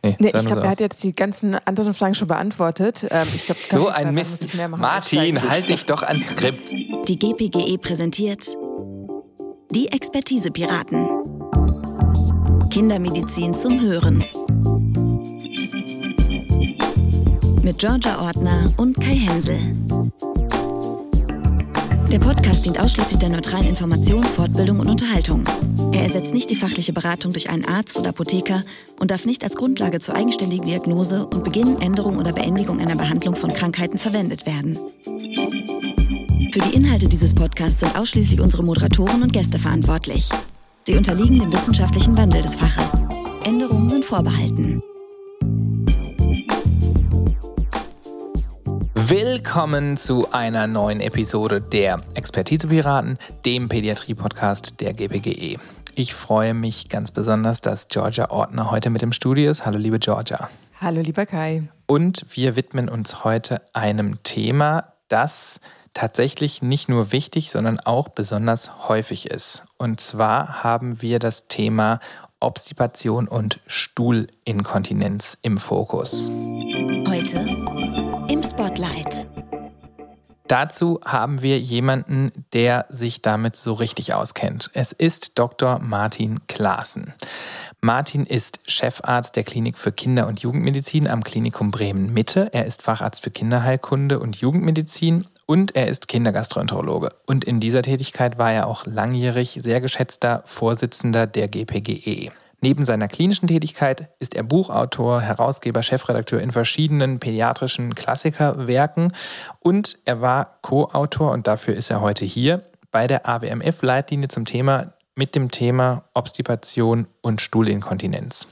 Nee, ich glaube, er hat jetzt die ganzen anderen Fragen schon beantwortet. Ich glaub, so ein Mist. Martin, halt dich doch ans Skript. Die GPGE präsentiert die Expertise-Piraten. Kindermedizin zum Hören. Mit Georgia Ortner und Kai Hensel. Der Podcast dient ausschließlich der neutralen Information, Fortbildung und Unterhaltung. Er ersetzt nicht die fachliche Beratung durch einen Arzt oder Apotheker und darf nicht als Grundlage zur eigenständigen Diagnose und Beginn, Änderung oder Beendigung einer Behandlung von Krankheiten verwendet werden. Für die Inhalte dieses Podcasts sind ausschließlich unsere Moderatoren und Gäste verantwortlich. Sie unterliegen dem wissenschaftlichen Wandel des Faches. Änderungen sind vorbehalten. Willkommen zu einer neuen Episode der Expertise-Piraten, dem Pädiatrie-Podcast der GPGE. Ich freue mich ganz besonders, dass Georgia Ortner heute mit im Studio ist. Hallo liebe Georgia. Hallo lieber Kai. Und wir widmen uns heute einem Thema, das tatsächlich nicht nur wichtig, sondern auch besonders häufig ist. Und zwar haben wir das Thema Obstipation und Stuhlinkontinenz im Fokus. Heute im Spotlight. Dazu haben wir jemanden, der sich damit so richtig auskennt. Es ist Dr. Martin Claassen. Martin ist Chefarzt der Klinik für Kinder- und Jugendmedizin am Klinikum Bremen-Mitte. Er ist Facharzt für Kinderheilkunde und Jugendmedizin und er ist Kindergastroenterologe. Und in dieser Tätigkeit war er auch langjährig sehr geschätzter Vorsitzender der GPGE. Neben seiner klinischen Tätigkeit ist er Buchautor, Herausgeber, Chefredakteur in verschiedenen pädiatrischen Klassikerwerken und er war Co-Autor, und dafür ist er heute hier, bei der AWMF-Leitlinie mit dem Thema Obstipation und Stuhlinkontinenz.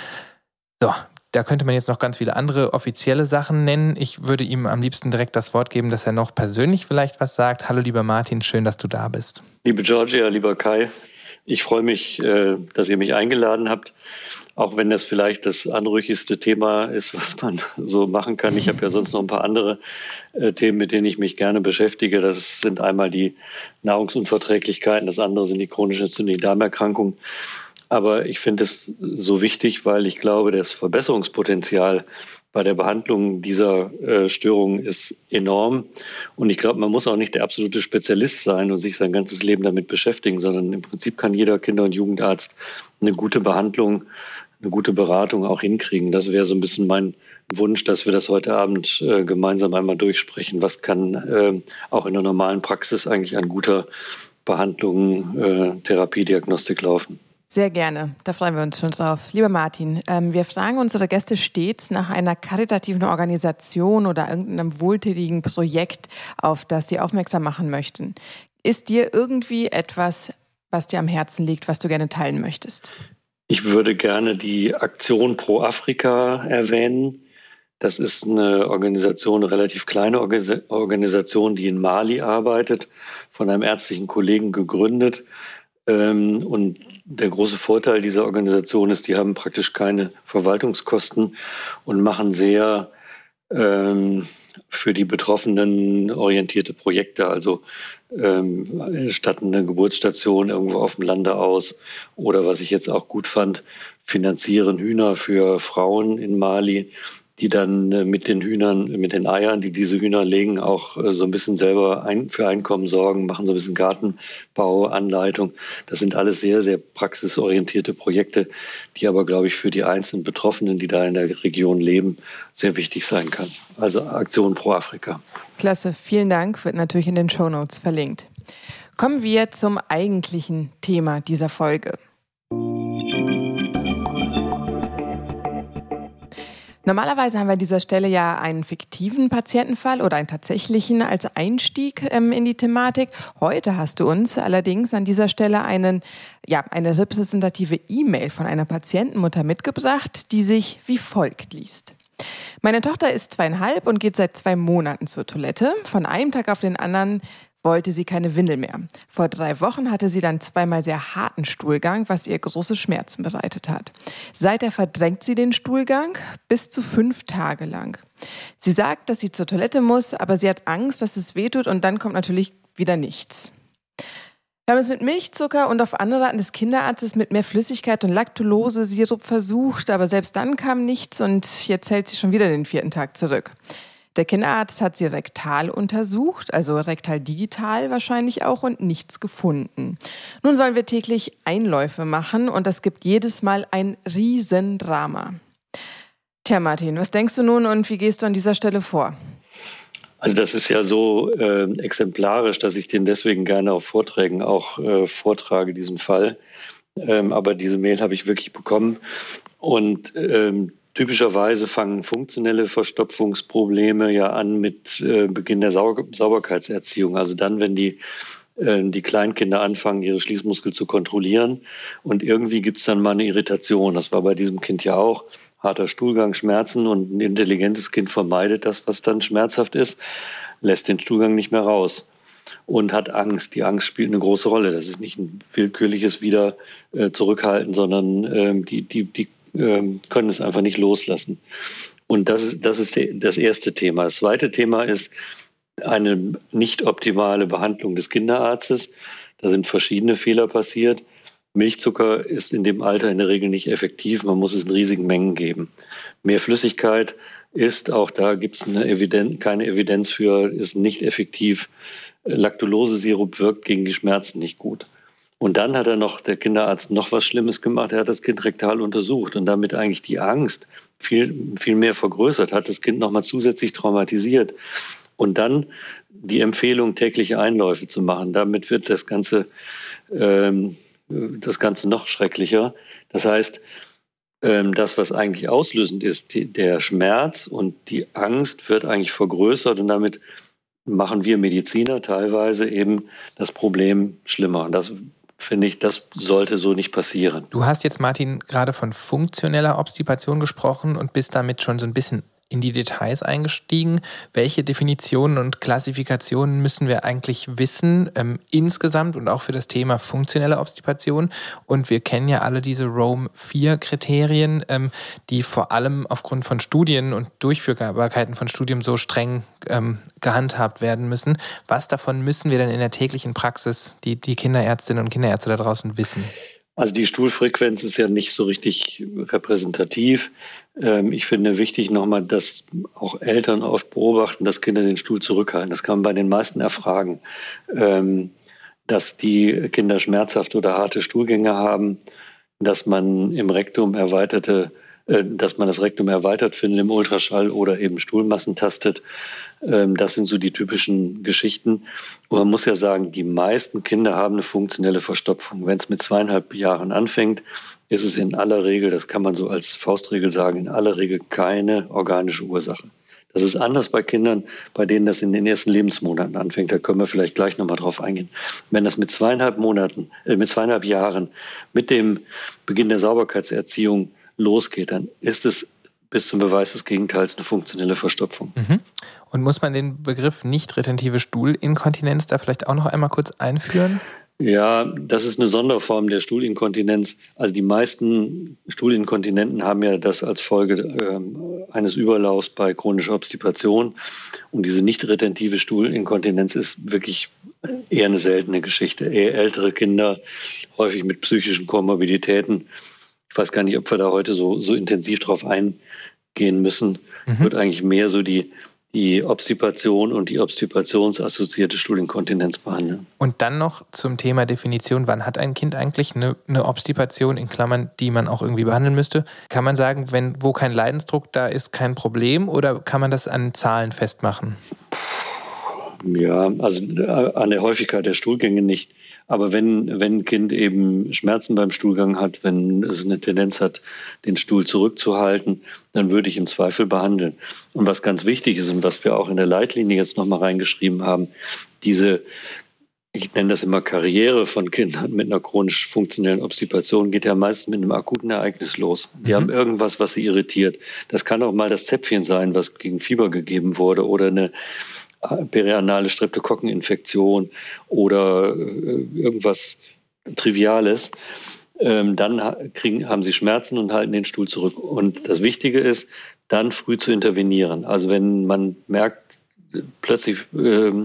So, da könnte man jetzt noch ganz viele andere offizielle Sachen nennen. Ich würde ihm am liebsten direkt das Wort geben, dass er noch persönlich vielleicht was sagt. Hallo lieber Martin, schön, dass du da bist. Liebe Georgia, lieber Kai. Ich freue mich, dass ihr mich eingeladen habt, auch wenn das vielleicht das anrüchigste Thema ist, was man so machen kann. Ich habe ja sonst noch ein paar andere Themen, mit denen ich mich gerne beschäftige. Das sind einmal die Nahrungsunverträglichkeiten, das andere sind die chronisch entzündlichen Darmerkrankungen. Aber ich finde es so wichtig, weil ich glaube, das Verbesserungspotenzial bei der Behandlung dieser Störungen ist enorm. Und ich glaube, man muss auch nicht der absolute Spezialist sein und sich sein ganzes Leben damit beschäftigen, sondern im Prinzip kann jeder Kinder- und Jugendarzt eine gute Behandlung, eine gute Beratung auch hinkriegen. Das wäre so ein bisschen mein Wunsch, dass wir das heute Abend gemeinsam einmal durchsprechen. Was kann auch in der normalen Praxis eigentlich an guter Behandlung, Therapie, Diagnostik laufen? Sehr gerne, da freuen wir uns schon drauf. Lieber Martin, wir fragen unsere Gäste stets nach einer karitativen Organisation oder irgendeinem wohltätigen Projekt, auf das sie aufmerksam machen möchten. Ist dir irgendwie etwas, was dir am Herzen liegt, was du gerne teilen möchtest? Ich würde gerne die Aktion Pro Afrika erwähnen. Das ist eine Organisation, eine relativ kleine Organisation, die in Mali arbeitet, von einem ärztlichen Kollegen gegründet. Und der große Vorteil dieser Organisation ist, die haben praktisch keine Verwaltungskosten und machen sehr für die Betroffenen orientierte Projekte, also statten eine Geburtsstation irgendwo auf dem Lande aus oder, was ich jetzt auch gut fand, finanzieren Hühner für Frauen in Mali, die dann mit den Hühnern, mit den Eiern, die diese Hühner legen, auch so ein bisschen selber für Einkommen sorgen, machen so ein bisschen Gartenbau, Anleitung. Das sind alles sehr, sehr praxisorientierte Projekte, die aber, glaube ich, für die einzelnen Betroffenen, die da in der Region leben, sehr wichtig sein kann. Also Aktion Pro Afrika. Klasse, vielen Dank, wird natürlich in den Shownotes verlinkt. Kommen wir zum eigentlichen Thema dieser Folge. Normalerweise haben wir an dieser Stelle ja einen fiktiven Patientenfall oder einen tatsächlichen als Einstieg in die Thematik. Heute hast du uns allerdings an dieser Stelle eine repräsentative E-Mail von einer Patientenmutter mitgebracht, die sich wie folgt liest. Meine Tochter ist 2,5 und geht seit 2 Monaten zur Toilette. Von einem Tag auf den anderen wollte sie keine Windel mehr. Vor 3 Wochen hatte sie dann 2-mal sehr harten Stuhlgang, was ihr große Schmerzen bereitet hat. Seither verdrängt sie den Stuhlgang bis zu 5 Tage lang. Sie sagt, dass sie zur Toilette muss, aber sie hat Angst, dass es wehtut und dann kommt natürlich wieder nichts. Wir haben es mit Milchzucker und auf Anraten des Kinderarztes mit mehr Flüssigkeit und Laktulose-Sirup versucht, aber selbst dann kam nichts und jetzt hält sie schon wieder den 4. Tag zurück. Der Kinderarzt hat sie rektal untersucht, also rektal digital wahrscheinlich auch, und nichts gefunden. Nun sollen wir täglich Einläufe machen und das gibt jedes Mal ein Riesendrama. Tja, Martin, was denkst du nun und wie gehst du an dieser Stelle vor? Also das ist ja so exemplarisch, dass ich den deswegen gerne auf Vorträgen auch vortrage, diesen Fall. Aber diese Mail habe ich wirklich bekommen. Und typischerweise fangen funktionelle Verstopfungsprobleme ja an mit Beginn der Sauberkeitserziehung. Also dann, wenn die Kleinkinder anfangen, ihre Schließmuskel zu kontrollieren. Und irgendwie gibt es dann mal eine Irritation. Das war bei diesem Kind ja auch. Harter Stuhlgang, Schmerzen, und ein intelligentes Kind vermeidet das, was dann schmerzhaft ist, lässt den Stuhlgang nicht mehr raus und hat Angst. Die Angst spielt eine große Rolle. Das ist nicht ein willkürliches wieder zurückhalten, sondern die können es einfach nicht loslassen. Und das ist das erste Thema. Das zweite Thema ist eine nicht optimale Behandlung des Kinderarztes. Da sind verschiedene Fehler passiert. Milchzucker ist in dem Alter in der Regel nicht effektiv. Man muss es in riesigen Mengen geben. Mehr Flüssigkeit ist, auch da gibt es keine Evidenz für, ist nicht effektiv. Lactulose-Sirup wirkt gegen die Schmerzen nicht gut. Und dann hat der Kinderarzt noch was Schlimmes gemacht. Er hat das Kind rektal untersucht und damit eigentlich die Angst viel, viel mehr vergrößert, hat das Kind nochmal zusätzlich traumatisiert. Und dann die Empfehlung, tägliche Einläufe zu machen. Damit wird das Ganze noch schrecklicher. Das heißt, das, was eigentlich auslösend ist, der Schmerz und die Angst wird eigentlich vergrößert und damit machen wir Mediziner teilweise eben das Problem schlimmer. Und das finde ich, das sollte so nicht passieren. Du hast jetzt, Martin, gerade von funktioneller Obstipation gesprochen und bist damit schon so ein bisschen in die Details eingestiegen. Welche Definitionen und Klassifikationen müssen wir eigentlich wissen, insgesamt und auch für das Thema funktionelle Obstipation? Und wir kennen ja alle diese Rome-4-Kriterien, die vor allem aufgrund von Studien und Durchführbarkeiten von Studien so streng gehandhabt werden müssen. Was davon müssen wir denn in der täglichen Praxis, die Kinderärztinnen und Kinderärzte da draußen wissen? Also die Stuhlfrequenz ist ja nicht so richtig repräsentativ. Ich finde wichtig nochmal, dass auch Eltern oft beobachten, dass Kinder den Stuhl zurückhalten. Das kann man bei den meisten erfragen, dass die Kinder schmerzhafte oder harte Stuhlgänge haben, dass man das Rektum erweitert findet im Ultraschall oder eben Stuhlmassen tastet. Das sind so die typischen Geschichten. Und man muss ja sagen, die meisten Kinder haben eine funktionelle Verstopfung. Wenn es mit 2,5 Jahren anfängt, ist es in aller Regel, das kann man so als Faustregel sagen, in aller Regel keine organische Ursache. Das ist anders bei Kindern, bei denen das in den ersten Lebensmonaten anfängt. Da können wir vielleicht gleich nochmal drauf eingehen. Wenn das mit 2,5 Jahren, mit dem Beginn der Sauberkeitserziehung losgeht, dann ist es bis zum Beweis des Gegenteils eine funktionelle Verstopfung. Mhm. Und muss man den Begriff nicht-retentive Stuhlinkontinenz da vielleicht auch noch einmal kurz einführen? Ja, das ist eine Sonderform der Stuhlinkontinenz. Also die meisten Stuhlinkontinenten haben ja das als Folge eines Überlaufs bei chronischer Obstipation. Und diese nicht-retentive Stuhlinkontinenz ist wirklich eher eine seltene Geschichte. Eher ältere Kinder, häufig mit psychischen Komorbiditäten. Ich weiß gar nicht, ob wir da heute so intensiv drauf eingehen müssen. Wird eigentlich mehr so die Obstipation und die obstipationsassoziierte Stuhlinkontinenz behandeln. Und dann noch zum Thema Definition. Wann hat ein Kind eigentlich eine Obstipation, in Klammern, die man auch irgendwie behandeln müsste? Kann man sagen, wo kein Leidensdruck da ist, kein Problem? Oder kann man das an Zahlen festmachen? Ja, also an der Häufigkeit der Stuhlgänge nicht. Aber wenn ein Kind eben Schmerzen beim Stuhlgang hat, wenn es eine Tendenz hat, den Stuhl zurückzuhalten, dann würde ich im Zweifel behandeln. Und was ganz wichtig ist und was wir auch in der Leitlinie jetzt nochmal reingeschrieben haben, ich nenne das immer Karriere von Kindern mit einer chronisch funktionellen Obstipation, geht ja meistens mit einem akuten Ereignis los. Die haben irgendwas, was sie irritiert. Das kann auch mal das Zäpfchen sein, was gegen Fieber gegeben wurde, oder eine perianale Streptokokkeninfektion oder irgendwas Triviales. Dann haben sie Schmerzen und halten den Stuhl zurück. Und das Wichtige ist, dann früh zu intervenieren. Also wenn man merkt, plötzlich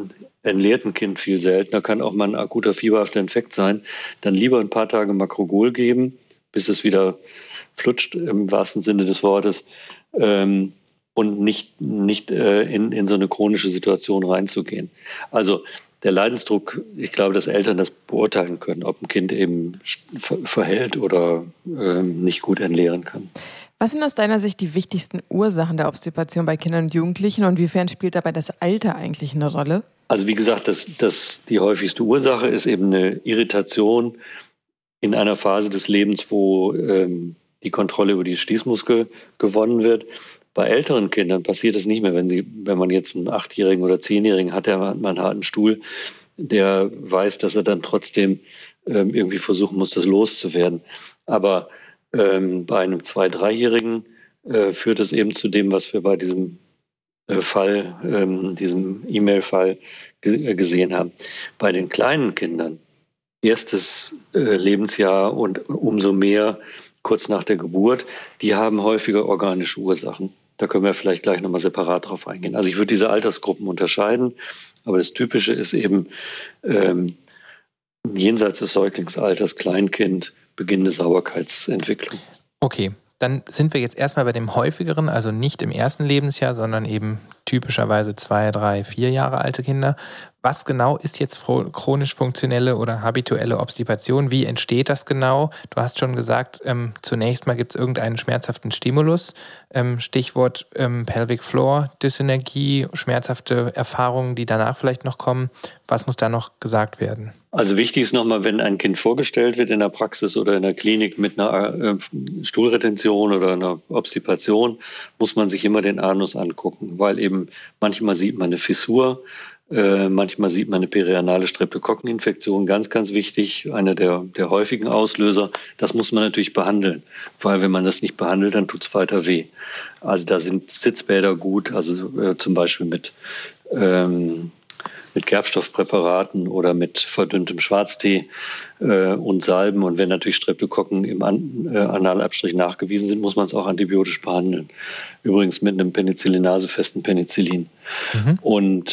entleert ein Kind viel seltener, kann auch mal ein akuter fieberhafter Infekt sein, dann lieber ein paar Tage Makrogol geben, bis es wieder flutscht im wahrsten Sinne des Wortes, und nicht in so eine chronische Situation reinzugehen. Also der Leidensdruck, ich glaube, dass Eltern das beurteilen können, ob ein Kind eben verhält oder nicht gut entleeren kann. Was sind aus deiner Sicht die wichtigsten Ursachen der Obstipation bei Kindern und Jugendlichen und inwiefern spielt dabei das Alter eigentlich eine Rolle? Also wie gesagt, das die häufigste Ursache ist eben eine Irritation in einer Phase des Lebens, wo die Kontrolle über die Schließmuskel gewonnen wird. Bei älteren Kindern passiert das nicht mehr, wenn man jetzt einen 8-Jährigen oder 10-Jährigen hat, der hat einen harten Stuhl, der weiß, dass er dann trotzdem irgendwie versuchen muss, das loszuwerden. Aber bei einem 2-, 3-Jährigen führt es eben zu dem, was wir bei diesem Fall, diesem E-Mail-Fall gesehen haben. Bei den kleinen Kindern, erstes Lebensjahr und umso mehr kurz nach der Geburt, die haben häufiger organische Ursachen. Da können wir vielleicht gleich nochmal separat drauf eingehen. Also ich würde diese Altersgruppen unterscheiden, aber das Typische ist eben jenseits des Säuglingsalters, Kleinkind, beginnende Sauberkeitsentwicklung. Okay, dann sind wir jetzt erstmal bei dem häufigeren, also nicht im ersten Lebensjahr, sondern eben typischerweise 2, 3, 4 Jahre alte Kinder. Was genau ist jetzt chronisch funktionelle oder habituelle Obstipation? Wie entsteht das genau? Du hast schon gesagt, zunächst mal gibt es irgendeinen schmerzhaften Stimulus. Stichwort Pelvic Floor Dysenergie, schmerzhafte Erfahrungen, die danach vielleicht noch kommen. Was muss da noch gesagt werden? Also wichtig ist nochmal, wenn ein Kind vorgestellt wird in der Praxis oder in der Klinik mit einer Stuhlretention oder einer Obstipation, muss man sich immer den Anus angucken, weil eben manchmal sieht man eine Fissur, manchmal sieht man eine perianale Streptokokkeninfektion, ganz, ganz wichtig, einer der häufigen Auslöser. Das muss man natürlich behandeln, weil wenn man das nicht behandelt, dann tut es weiter weh. Also da sind Sitzbäder gut, also zum Beispiel mit Gerbstoffpräparaten oder mit verdünntem Schwarztee und Salben. Und wenn natürlich Streptokokken im Analabstrich nachgewiesen sind, muss man es auch antibiotisch behandeln. Übrigens mit einem penicillinasefesten Penicillin. Mhm. Und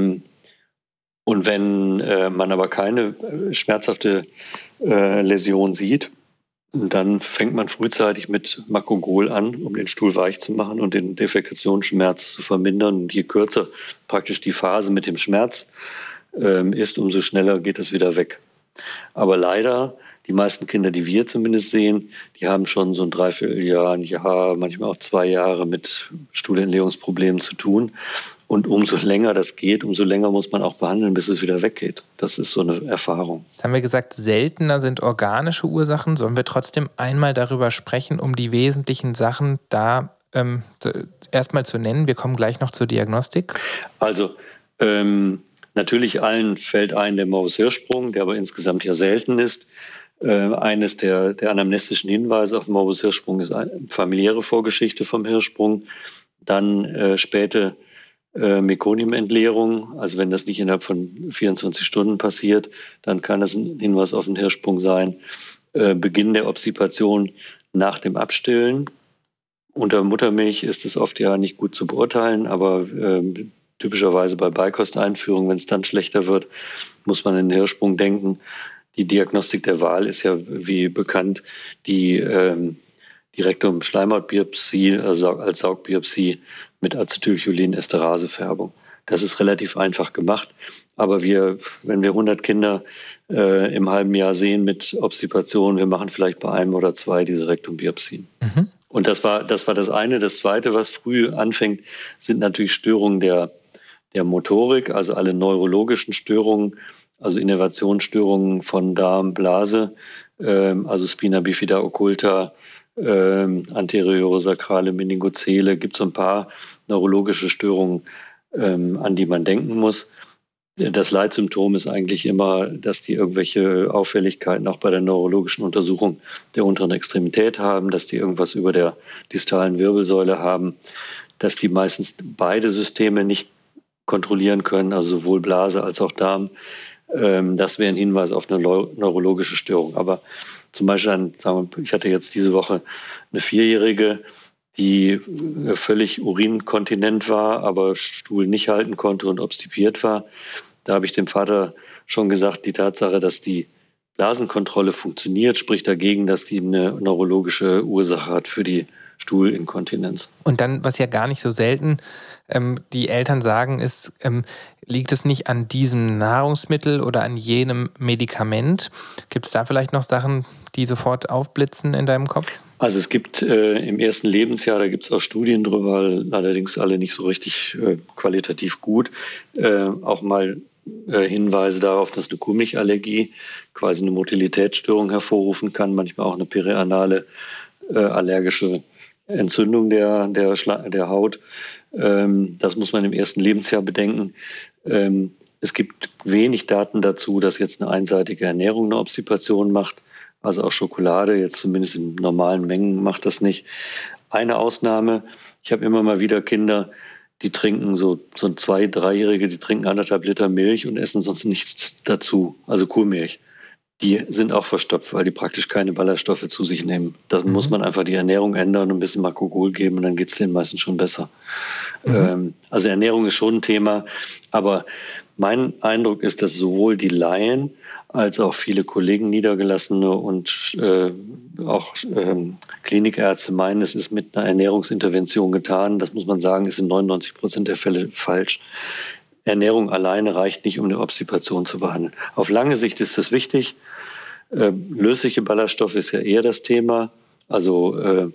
wenn man aber keine schmerzhafte Läsion sieht, dann fängt man frühzeitig mit Makrogol an, um den Stuhl weich zu machen und den Defekationsschmerz zu vermindern. Und je kürzer praktisch die Phase mit dem Schmerz ist, umso schneller geht es wieder weg. Aber leider, die meisten Kinder, die wir zumindest sehen, die haben schon so ein Dreivierteljahr, ein Jahr, manchmal auch 2 Jahre mit Stuhlentleerungsproblemen zu tun. Und umso länger das geht, umso länger muss man auch behandeln, bis es wieder weggeht. Das ist so eine Erfahrung. Jetzt haben wir gesagt, seltener sind organische Ursachen. Sollen wir trotzdem einmal darüber sprechen, um die wesentlichen Sachen da erstmal zu nennen? Wir kommen gleich noch zur Diagnostik. Also natürlich allen fällt ein der Morbus-Hirschsprung, der aber insgesamt ja selten ist. Eines der anamnestischen Hinweise auf den Morbus-Hirschsprung ist eine familiäre Vorgeschichte vom Hirschsprung. Dann späte Mekoniumentleerung, also wenn das nicht innerhalb von 24 Stunden passiert, dann kann das ein Hinweis auf den Hirschsprung sein. Beginn der Obstipation nach dem Abstillen. Unter Muttermilch ist es oft ja nicht gut zu beurteilen, aber typischerweise bei Beikosteinführung, wenn es dann schlechter wird, muss man an den Hirschsprung denken. Die Diagnostik der Wahl ist ja, wie bekannt, die Rektum-Schleimhautbiopsie, also als Saugbiopsie mit Acetylcholin-Esterase-Färbung. Das ist relativ einfach gemacht. Aber wenn wir 100 Kinder im halben Jahr sehen mit Obstipation, wir machen vielleicht bei 1 oder 2 diese Rektumbiopsien. Mhm. Und das war das eine. Das zweite, was früh anfängt, sind natürlich Störungen der Motorik, also alle neurologischen Störungen, also Innervationsstörungen von Darm, Blase, also Spina bifida occulta, anteriore sakrale Meningozele, gibt es so ein paar neurologische Störungen, an die man denken muss. Das Leitsymptom ist eigentlich immer, dass die irgendwelche Auffälligkeiten auch bei der neurologischen Untersuchung der unteren Extremität haben, dass die irgendwas über der distalen Wirbelsäule haben, dass die meistens beide Systeme nicht kontrollieren können, also sowohl Blase als auch Darm. Das wäre ein Hinweis auf eine neurologische Störung. Aber zum Beispiel, ich hatte jetzt diese Woche eine 4-Jährige, die völlig urinkontinent war, aber Stuhl nicht halten konnte und obstipiert war. Da habe ich dem Vater schon gesagt, die Tatsache, dass die Blasenkontrolle funktioniert, spricht dagegen, dass die eine neurologische Ursache hat für die Stuhlinkontinenz. Und dann, was ja gar nicht so selten die Eltern sagen, ist, liegt es nicht an diesem Nahrungsmittel oder an jenem Medikament? Gibt es da vielleicht noch Sachen, die sofort aufblitzen in deinem Kopf? Also es gibt im ersten Lebensjahr, da gibt es auch Studien drüber, allerdings alle nicht so richtig qualitativ gut, auch mal Hinweise darauf, dass eine Kuhmilchallergie quasi eine Motilitätsstörung hervorrufen kann, manchmal auch eine perianale allergische Entzündung der Haut. Das muss man im ersten Lebensjahr bedenken. Es gibt wenig Daten dazu, dass jetzt eine einseitige Ernährung eine Obstipation macht. Also auch Schokolade, jetzt zumindest in normalen Mengen, macht das nicht. Eine Ausnahme, ich habe immer mal wieder Kinder, die trinken so 2-, 3-Jährige, die trinken 1,5 Liter Milch und essen sonst nichts dazu, also Kuhmilch. Die sind auch verstopft, weil die praktisch keine Ballaststoffe zu sich nehmen. Da muss man einfach die Ernährung ändern und ein bisschen Makogol geben und dann geht es denen meistens schon besser. Also Ernährung ist schon ein Thema, aber mein Eindruck ist, dass sowohl die Laien als auch viele Kollegen, Niedergelassene und auch Klinikärzte meinen, es ist mit einer Ernährungsintervention getan. Das muss man sagen, ist in 99% der Fälle falsch. Ernährung alleine reicht nicht, um eine Obstipation zu behandeln. Auf lange Sicht ist das wichtig. Lösliche Ballaststoffe ist ja eher das Thema. Also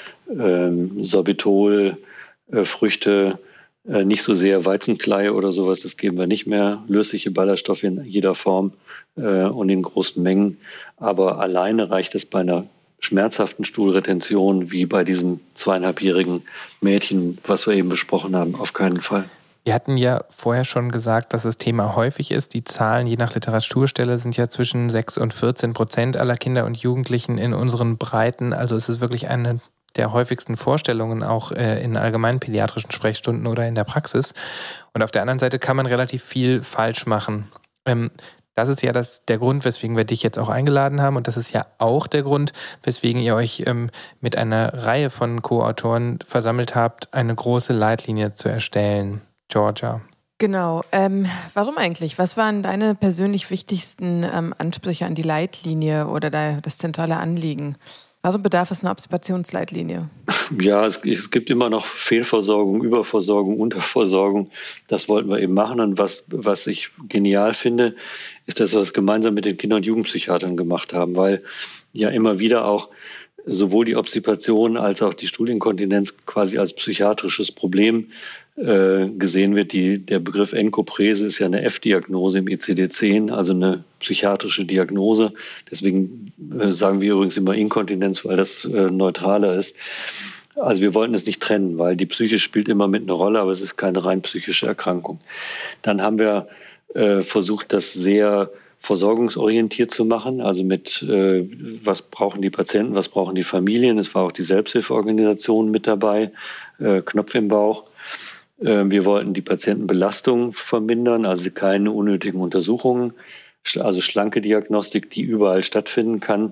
Sorbitol, Früchte, nicht so sehr Weizenkleie oder sowas, das geben wir nicht mehr. Lösliche Ballaststoffe in jeder Form und in großen Mengen. Aber alleine reicht es bei einer schmerzhaften Stuhlretention wie bei diesem 2,5-jährigen Mädchen, was wir eben besprochen haben, auf keinen Fall. Wir hatten ja vorher schon gesagt, dass das Thema häufig ist. Die Zahlen je nach Literaturstelle sind ja zwischen 6% und 14% aller Kinder und Jugendlichen in unseren Breiten. Also es ist wirklich eine der häufigsten Vorstellungen auch in allgemeinen pädiatrischen Sprechstunden oder in der Praxis. Und auf der anderen Seite kann man relativ viel falsch machen. Das ist ja der Grund, weswegen wir dich jetzt auch eingeladen haben. Und das ist ja auch der Grund, weswegen ihr euch mit einer Reihe von Co-Autoren versammelt habt, eine große Leitlinie zu erstellen. Georgia. Genau. Warum eigentlich? Was waren deine persönlich wichtigsten Ansprüche an die Leitlinie oder das zentrale Anliegen? Warum bedarf es einer Obstipationsleitlinie? Ja, es gibt immer noch Fehlversorgung, Überversorgung, Unterversorgung. Das wollten wir eben machen. Und was ich genial finde, ist, dass wir es gemeinsam mit den Kinder- und Jugendpsychiatern gemacht haben, weil ja immer wieder auch sowohl die Obstipation als auch die Stuhlinkontinenz quasi als psychiatrisches Problem gesehen wird. Der Begriff Enkoprese ist ja eine F-Diagnose im ICD-10, also eine psychiatrische Diagnose. Deswegen sagen wir übrigens immer Inkontinenz, weil das neutraler ist. Also wir wollten es nicht trennen, weil die Psyche spielt immer mit einer Rolle, aber es ist keine rein psychische Erkrankung. Dann haben wir versucht, das sehr versorgungsorientiert zu machen, also mit was brauchen die Patienten, was brauchen die Familien. Es war auch die Selbsthilfeorganisation mit dabei, Knopf im Bauch. Wir wollten die Patientenbelastung vermindern, also keine unnötigen Untersuchungen, also schlanke Diagnostik, die überall stattfinden kann.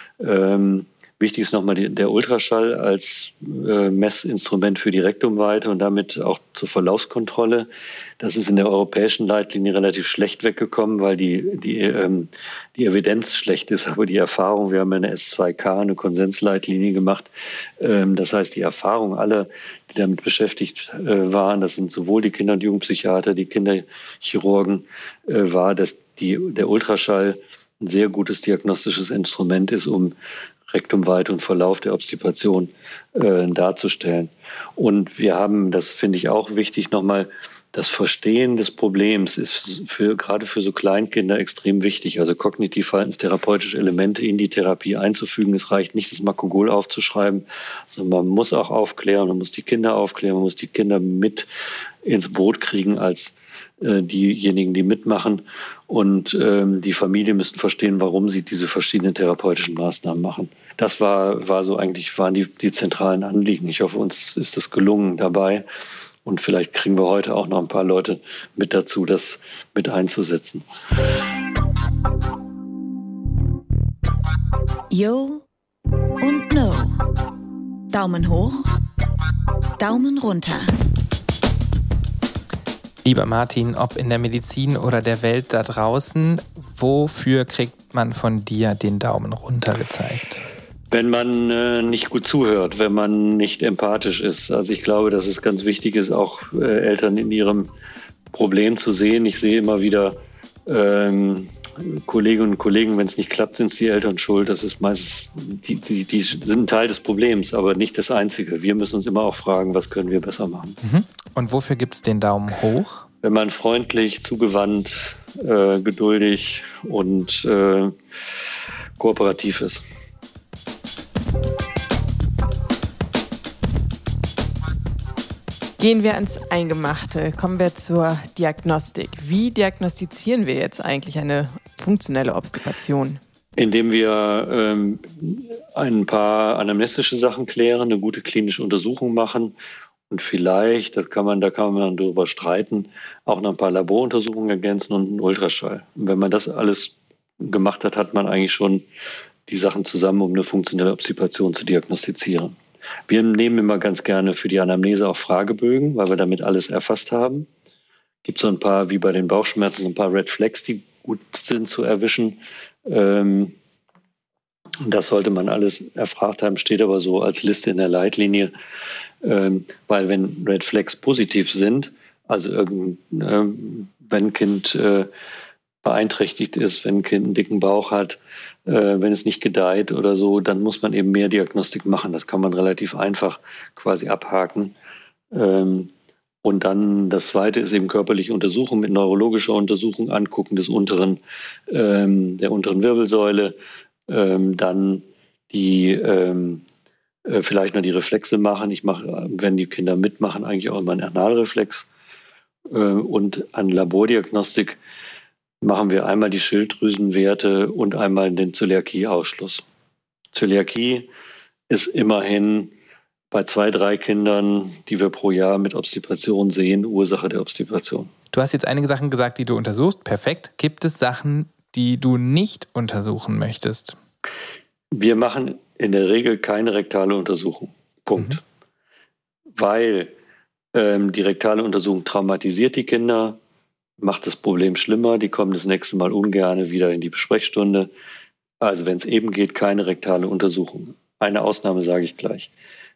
Wichtig ist nochmal der Ultraschall als Messinstrument für die Rektumweite und damit auch zur Verlaufskontrolle. Das ist in der europäischen Leitlinie relativ schlecht weggekommen, weil die Evidenz schlecht ist, aber die Erfahrung, wir haben eine S2K, eine Konsensleitlinie gemacht. Das heißt, die Erfahrung aller, die damit beschäftigt waren, das sind sowohl die Kinder- und Jugendpsychiater, die Kinderchirurgen, war, dass der Ultraschall ein sehr gutes diagnostisches Instrument ist, um Rektumweite und Verlauf der Obstipation darzustellen. Und wir haben, das finde ich auch wichtig, nochmal das Verstehen des Problems ist gerade für so Kleinkinder extrem wichtig. Also kognitiv-verhaltenstherapeutische Elemente in die Therapie einzufügen. Es reicht nicht, das Makogol aufzuschreiben, sondern man muss auch aufklären, man muss die Kinder aufklären, man muss die Kinder mit ins Boot kriegen als diejenigen, die mitmachen. Und die Familie müssen verstehen, warum sie diese verschiedenen therapeutischen Maßnahmen machen. Das war so eigentlich, waren die zentralen Anliegen. Ich hoffe, uns ist das gelungen dabei. Und vielleicht kriegen wir heute auch noch ein paar Leute mit dazu, das mit einzusetzen. Yo und No. Daumen hoch, Daumen runter. Lieber Martin, ob in der Medizin oder der Welt da draußen, wofür kriegt man von dir den Daumen runter gezeigt? Wenn man nicht gut zuhört, wenn man nicht empathisch ist. Also ich glaube, dass es ganz wichtig ist, auch Eltern in ihrem Problem zu sehen. Ich sehe immer wieder Kolleginnen und Kollegen, wenn es nicht klappt, sind es die Eltern schuld. Das ist meistens, die sind ein Teil des Problems, aber nicht das Einzige. Wir müssen uns immer auch fragen, was können wir besser machen. Und wofür gibt es den Daumen hoch? Wenn man freundlich, zugewandt, geduldig und kooperativ ist. Gehen wir ans Eingemachte, kommen wir zur Diagnostik. Wie diagnostizieren wir jetzt eigentlich eine funktionelle Obstipation? Indem wir ein paar anamnestische Sachen klären, eine gute klinische Untersuchung machen und vielleicht, da kann man darüber streiten, auch noch ein paar Laboruntersuchungen ergänzen und einen Ultraschall. Und wenn man das alles gemacht hat, hat man eigentlich schon die Sachen zusammen, um eine funktionelle Obstipation zu diagnostizieren. Wir nehmen immer ganz gerne für die Anamnese auch Fragebögen, weil wir damit alles erfasst haben. Gibt so ein paar, wie bei den Bauchschmerzen, so ein paar Red Flags, die gut sind zu erwischen. Das sollte man alles erfragt haben, steht aber so als Liste in der Leitlinie. Weil wenn Red Flags positiv sind, also wenn ein Kind beeinträchtigt ist, wenn ein Kind einen dicken Bauch hat, wenn es nicht gedeiht oder so, dann muss man eben mehr Diagnostik machen. Das kann man relativ einfach quasi abhaken. Und dann das Zweite ist eben körperliche Untersuchung mit neurologischer Untersuchung, Angucken der unteren Wirbelsäule, dann die vielleicht noch die Reflexe machen. Ich mache, wenn die Kinder mitmachen, eigentlich auch immer einen Analreflex. Und an Labordiagnostik machen wir einmal die Schilddrüsenwerte und einmal den Zöliakie-Ausschluss. Zöliakie ist immerhin bei 2-3 Kindern, die wir pro Jahr mit Obstipation sehen, Ursache der Obstipation. Du hast jetzt einige Sachen gesagt, die du untersuchst. Perfekt. Gibt es Sachen, die du nicht untersuchen möchtest? Wir machen in der Regel keine rektale Untersuchung. Punkt. Weil die rektale Untersuchung traumatisiert die Kinder, macht das Problem schlimmer, die kommen das nächste Mal ungern wieder in die Sprechstunde. Also wenn es eben geht, keine rektale Untersuchung. Eine Ausnahme sage ich gleich.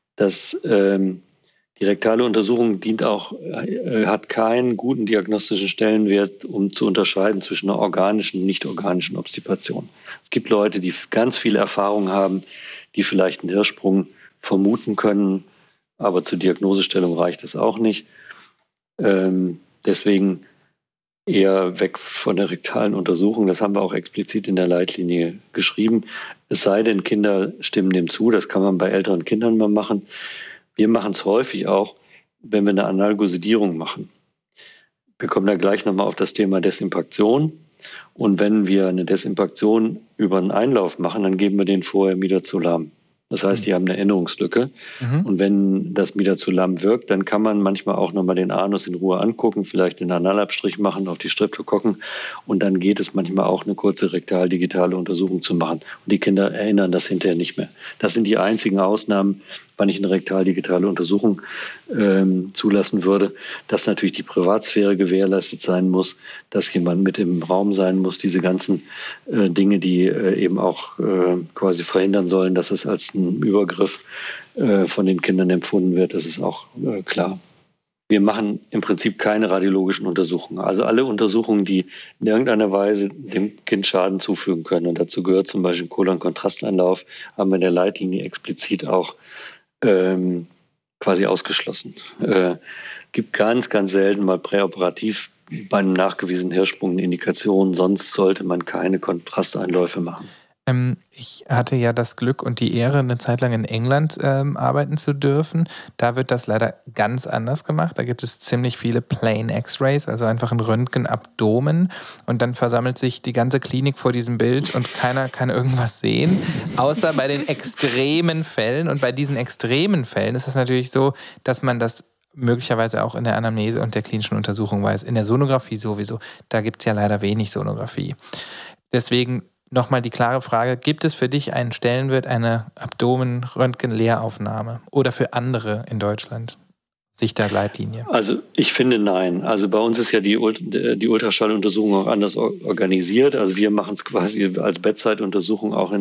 Die rektale Untersuchung hat keinen guten diagnostischen Stellenwert, um zu unterscheiden zwischen einer organischen und nicht-organischen Obstipation. Es gibt Leute, die ganz viel Erfahrung haben, die vielleicht einen Hirschsprung vermuten können, aber zur Diagnosestellung reicht es auch nicht. Deswegen eher weg von der rektalen Untersuchung. Das haben wir auch explizit in der Leitlinie geschrieben. Es sei denn, Kinder stimmen dem zu. Das kann man bei älteren Kindern mal machen. Wir machen es häufig auch, wenn wir eine Analgosidierung machen. Wir kommen da gleich nochmal auf das Thema Desimpaktion. Und wenn wir eine Desimpaktion über einen Einlauf machen, dann geben wir den vorher Midazolam. Das heißt, die haben eine Erinnerungslücke. Und wenn das Midazolam wirkt, dann kann man manchmal auch nochmal den Anus in Ruhe angucken, vielleicht den Analabstrich machen auf die Streptokokken. Und dann geht es manchmal auch, eine kurze rektal-digitale Untersuchung zu machen. Und die Kinder erinnern das hinterher nicht mehr. Das sind die einzigen Ausnahmen, wann ich eine rektal-digitale Untersuchung zulassen würde, dass natürlich die Privatsphäre gewährleistet sein muss, dass jemand mit im Raum sein muss, diese ganzen Dinge, die eben auch quasi verhindern sollen, dass es als ein Übergriff von den Kindern empfunden wird, das ist auch klar. Wir machen im Prinzip keine radiologischen Untersuchungen. Also alle Untersuchungen, die in irgendeiner Weise dem Kind Schaden zufügen können, und dazu gehört zum Beispiel Kolon-Kontrasteinlauf, haben wir in der Leitlinie explizit auch quasi ausgeschlossen. Gibt ganz, ganz selten mal präoperativ bei einem nachgewiesenen Hirschsprung eine Indikation, sonst sollte man keine Kontrasteinläufe machen. Ich hatte ja das Glück und die Ehre, eine Zeit lang in England arbeiten zu dürfen. Da wird das leider ganz anders gemacht. Da gibt es ziemlich viele Plain X-Rays, also einfach ein Röntgenabdomen. Und dann versammelt sich die ganze Klinik vor diesem Bild und keiner kann irgendwas sehen, außer bei den extremen Fällen. Und bei diesen extremen Fällen ist es natürlich so, dass man das möglicherweise auch in der Anamnese und der klinischen Untersuchung weiß. In der Sonographie sowieso. Da gibt es ja leider wenig Sonographie. Deswegen nochmal die klare Frage, gibt es für dich einen Stellenwert, eine Abdomen-Röntgen-Leeraufnahme oder für andere in Deutschland? Sicht der Leitlinie? Also ich finde nein. Also bei uns ist ja die Ultraschalluntersuchung auch anders organisiert. Also wir machen es quasi als Bedside-Untersuchung auch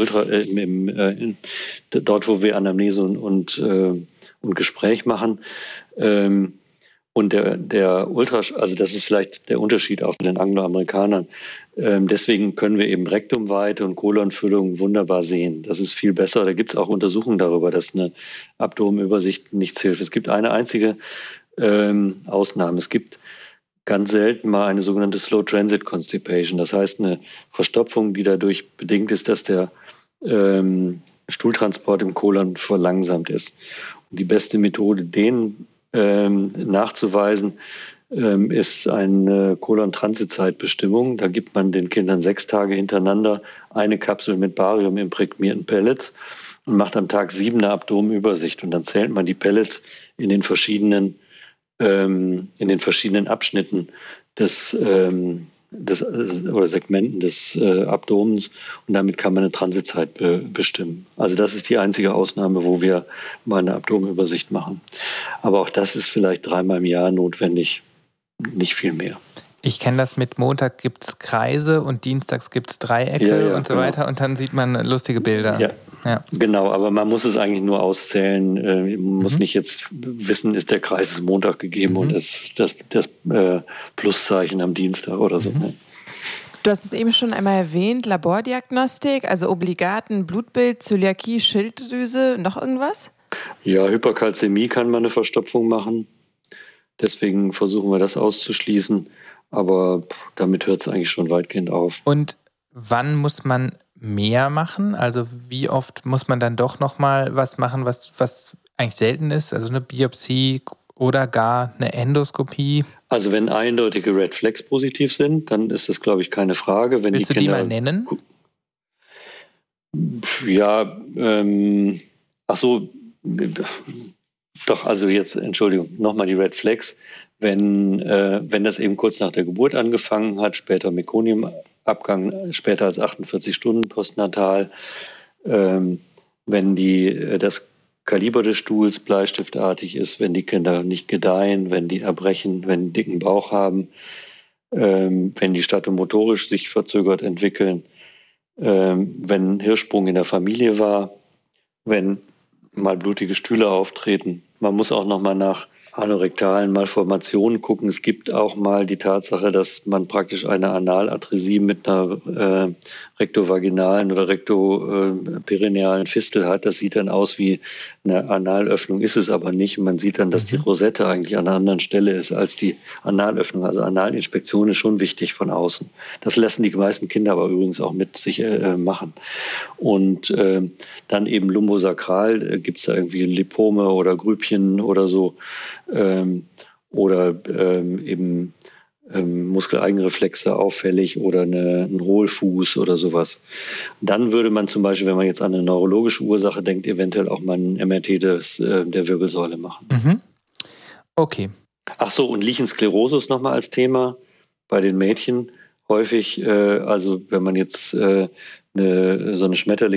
dort, wo wir Anamnese und Gespräch machen. Und der Ultraschall, also das ist vielleicht der Unterschied auch zu den Angloamerikanern. Deswegen können wir eben Rektumweite und Kolonfüllung wunderbar sehen. Das ist viel besser. Da gibt es auch Untersuchungen darüber, dass eine Abdomenübersicht nichts hilft. Es gibt eine einzige Ausnahme. Es gibt ganz selten mal eine sogenannte Slow Transit Constipation. Das heißt eine Verstopfung, die dadurch bedingt ist, dass der Stuhltransport im Kolon verlangsamt ist. Und die beste Methode, den nachzuweisen, ist eine Kolon-Transitzeitbestimmung. Da gibt man den Kindern 6 Tage hintereinander eine Kapsel mit bariumimprägnierten Pellets und macht am Tag 7 eine Abdomenübersicht. Und dann zählt man die Pellets in den verschiedenen Abschnitten oder Segmenten des Abdomens, und damit kann man eine Transitzeit bestimmen. Also das ist die einzige Ausnahme, wo wir mal eine Abdomenübersicht machen. Aber auch das ist vielleicht 3-mal im Jahr notwendig, nicht viel mehr. Ich kenne das mit Montag gibt es Kreise und dienstags gibt es Dreiecke und so weiter, und dann sieht man lustige Bilder. Ja. Genau, aber man muss es eigentlich nur auszählen. Man muss nicht jetzt wissen, ist der Kreis ist Montag gegeben und das Pluszeichen am Dienstag oder so. Ne? Du hast es eben schon einmal erwähnt, Labordiagnostik, also obligaten Blutbild, Zöliakie, Schilddrüse, noch irgendwas? Ja, Hyperkalzämie kann man eine Verstopfung machen. Deswegen versuchen wir das auszuschließen. Aber damit hört es eigentlich schon weitgehend auf. Und wann muss man mehr machen? Also wie oft muss man dann doch nochmal was machen, was eigentlich selten ist? Also eine Biopsie oder gar eine Endoskopie? Also wenn eindeutige Red Flags positiv sind, dann ist das, glaube ich, keine Frage. Wenn Willst du die mal nennen? Ja, doch, also jetzt, Entschuldigung, nochmal die Red Flags. Wenn das eben kurz nach der Geburt angefangen hat, später Mekoniumabgang, später als 48 Stunden postnatal, wenn das Kaliber des Stuhls bleistiftartig ist, wenn die Kinder nicht gedeihen, wenn die erbrechen, wenn die einen dicken Bauch haben, wenn die statomotorisch sich verzögert entwickeln, wenn Hirschsprung in der Familie war, wenn mal blutige Stühle auftreten. Man muss auch nochmal nach anorektalen Malformationen gucken. Es gibt auch mal die Tatsache, dass man praktisch eine Analatresie mit einer rektovaginalen oder rektoperinealen Fistel hat. Das sieht dann aus wie eine Analöffnung, ist es aber nicht. Und man sieht dann, dass die Rosette eigentlich an einer anderen Stelle ist als die Analöffnung. Also Analinspektion ist schon wichtig von außen. Das lassen die meisten Kinder aber übrigens auch mit sich machen. Und dann eben lumbosakral, gibt es da irgendwie Lipome oder Grübchen oder so. Oder eben Muskeleigenreflexe auffällig oder ein Hohlfuß oder sowas. Dann würde man zum Beispiel, wenn man jetzt an eine neurologische Ursache denkt, eventuell auch mal ein MRT der Wirbelsäule machen. Mhm. Okay. Ach so, und Lichensklerosus nochmal als Thema bei den Mädchen häufig. Also wenn man jetzt so eine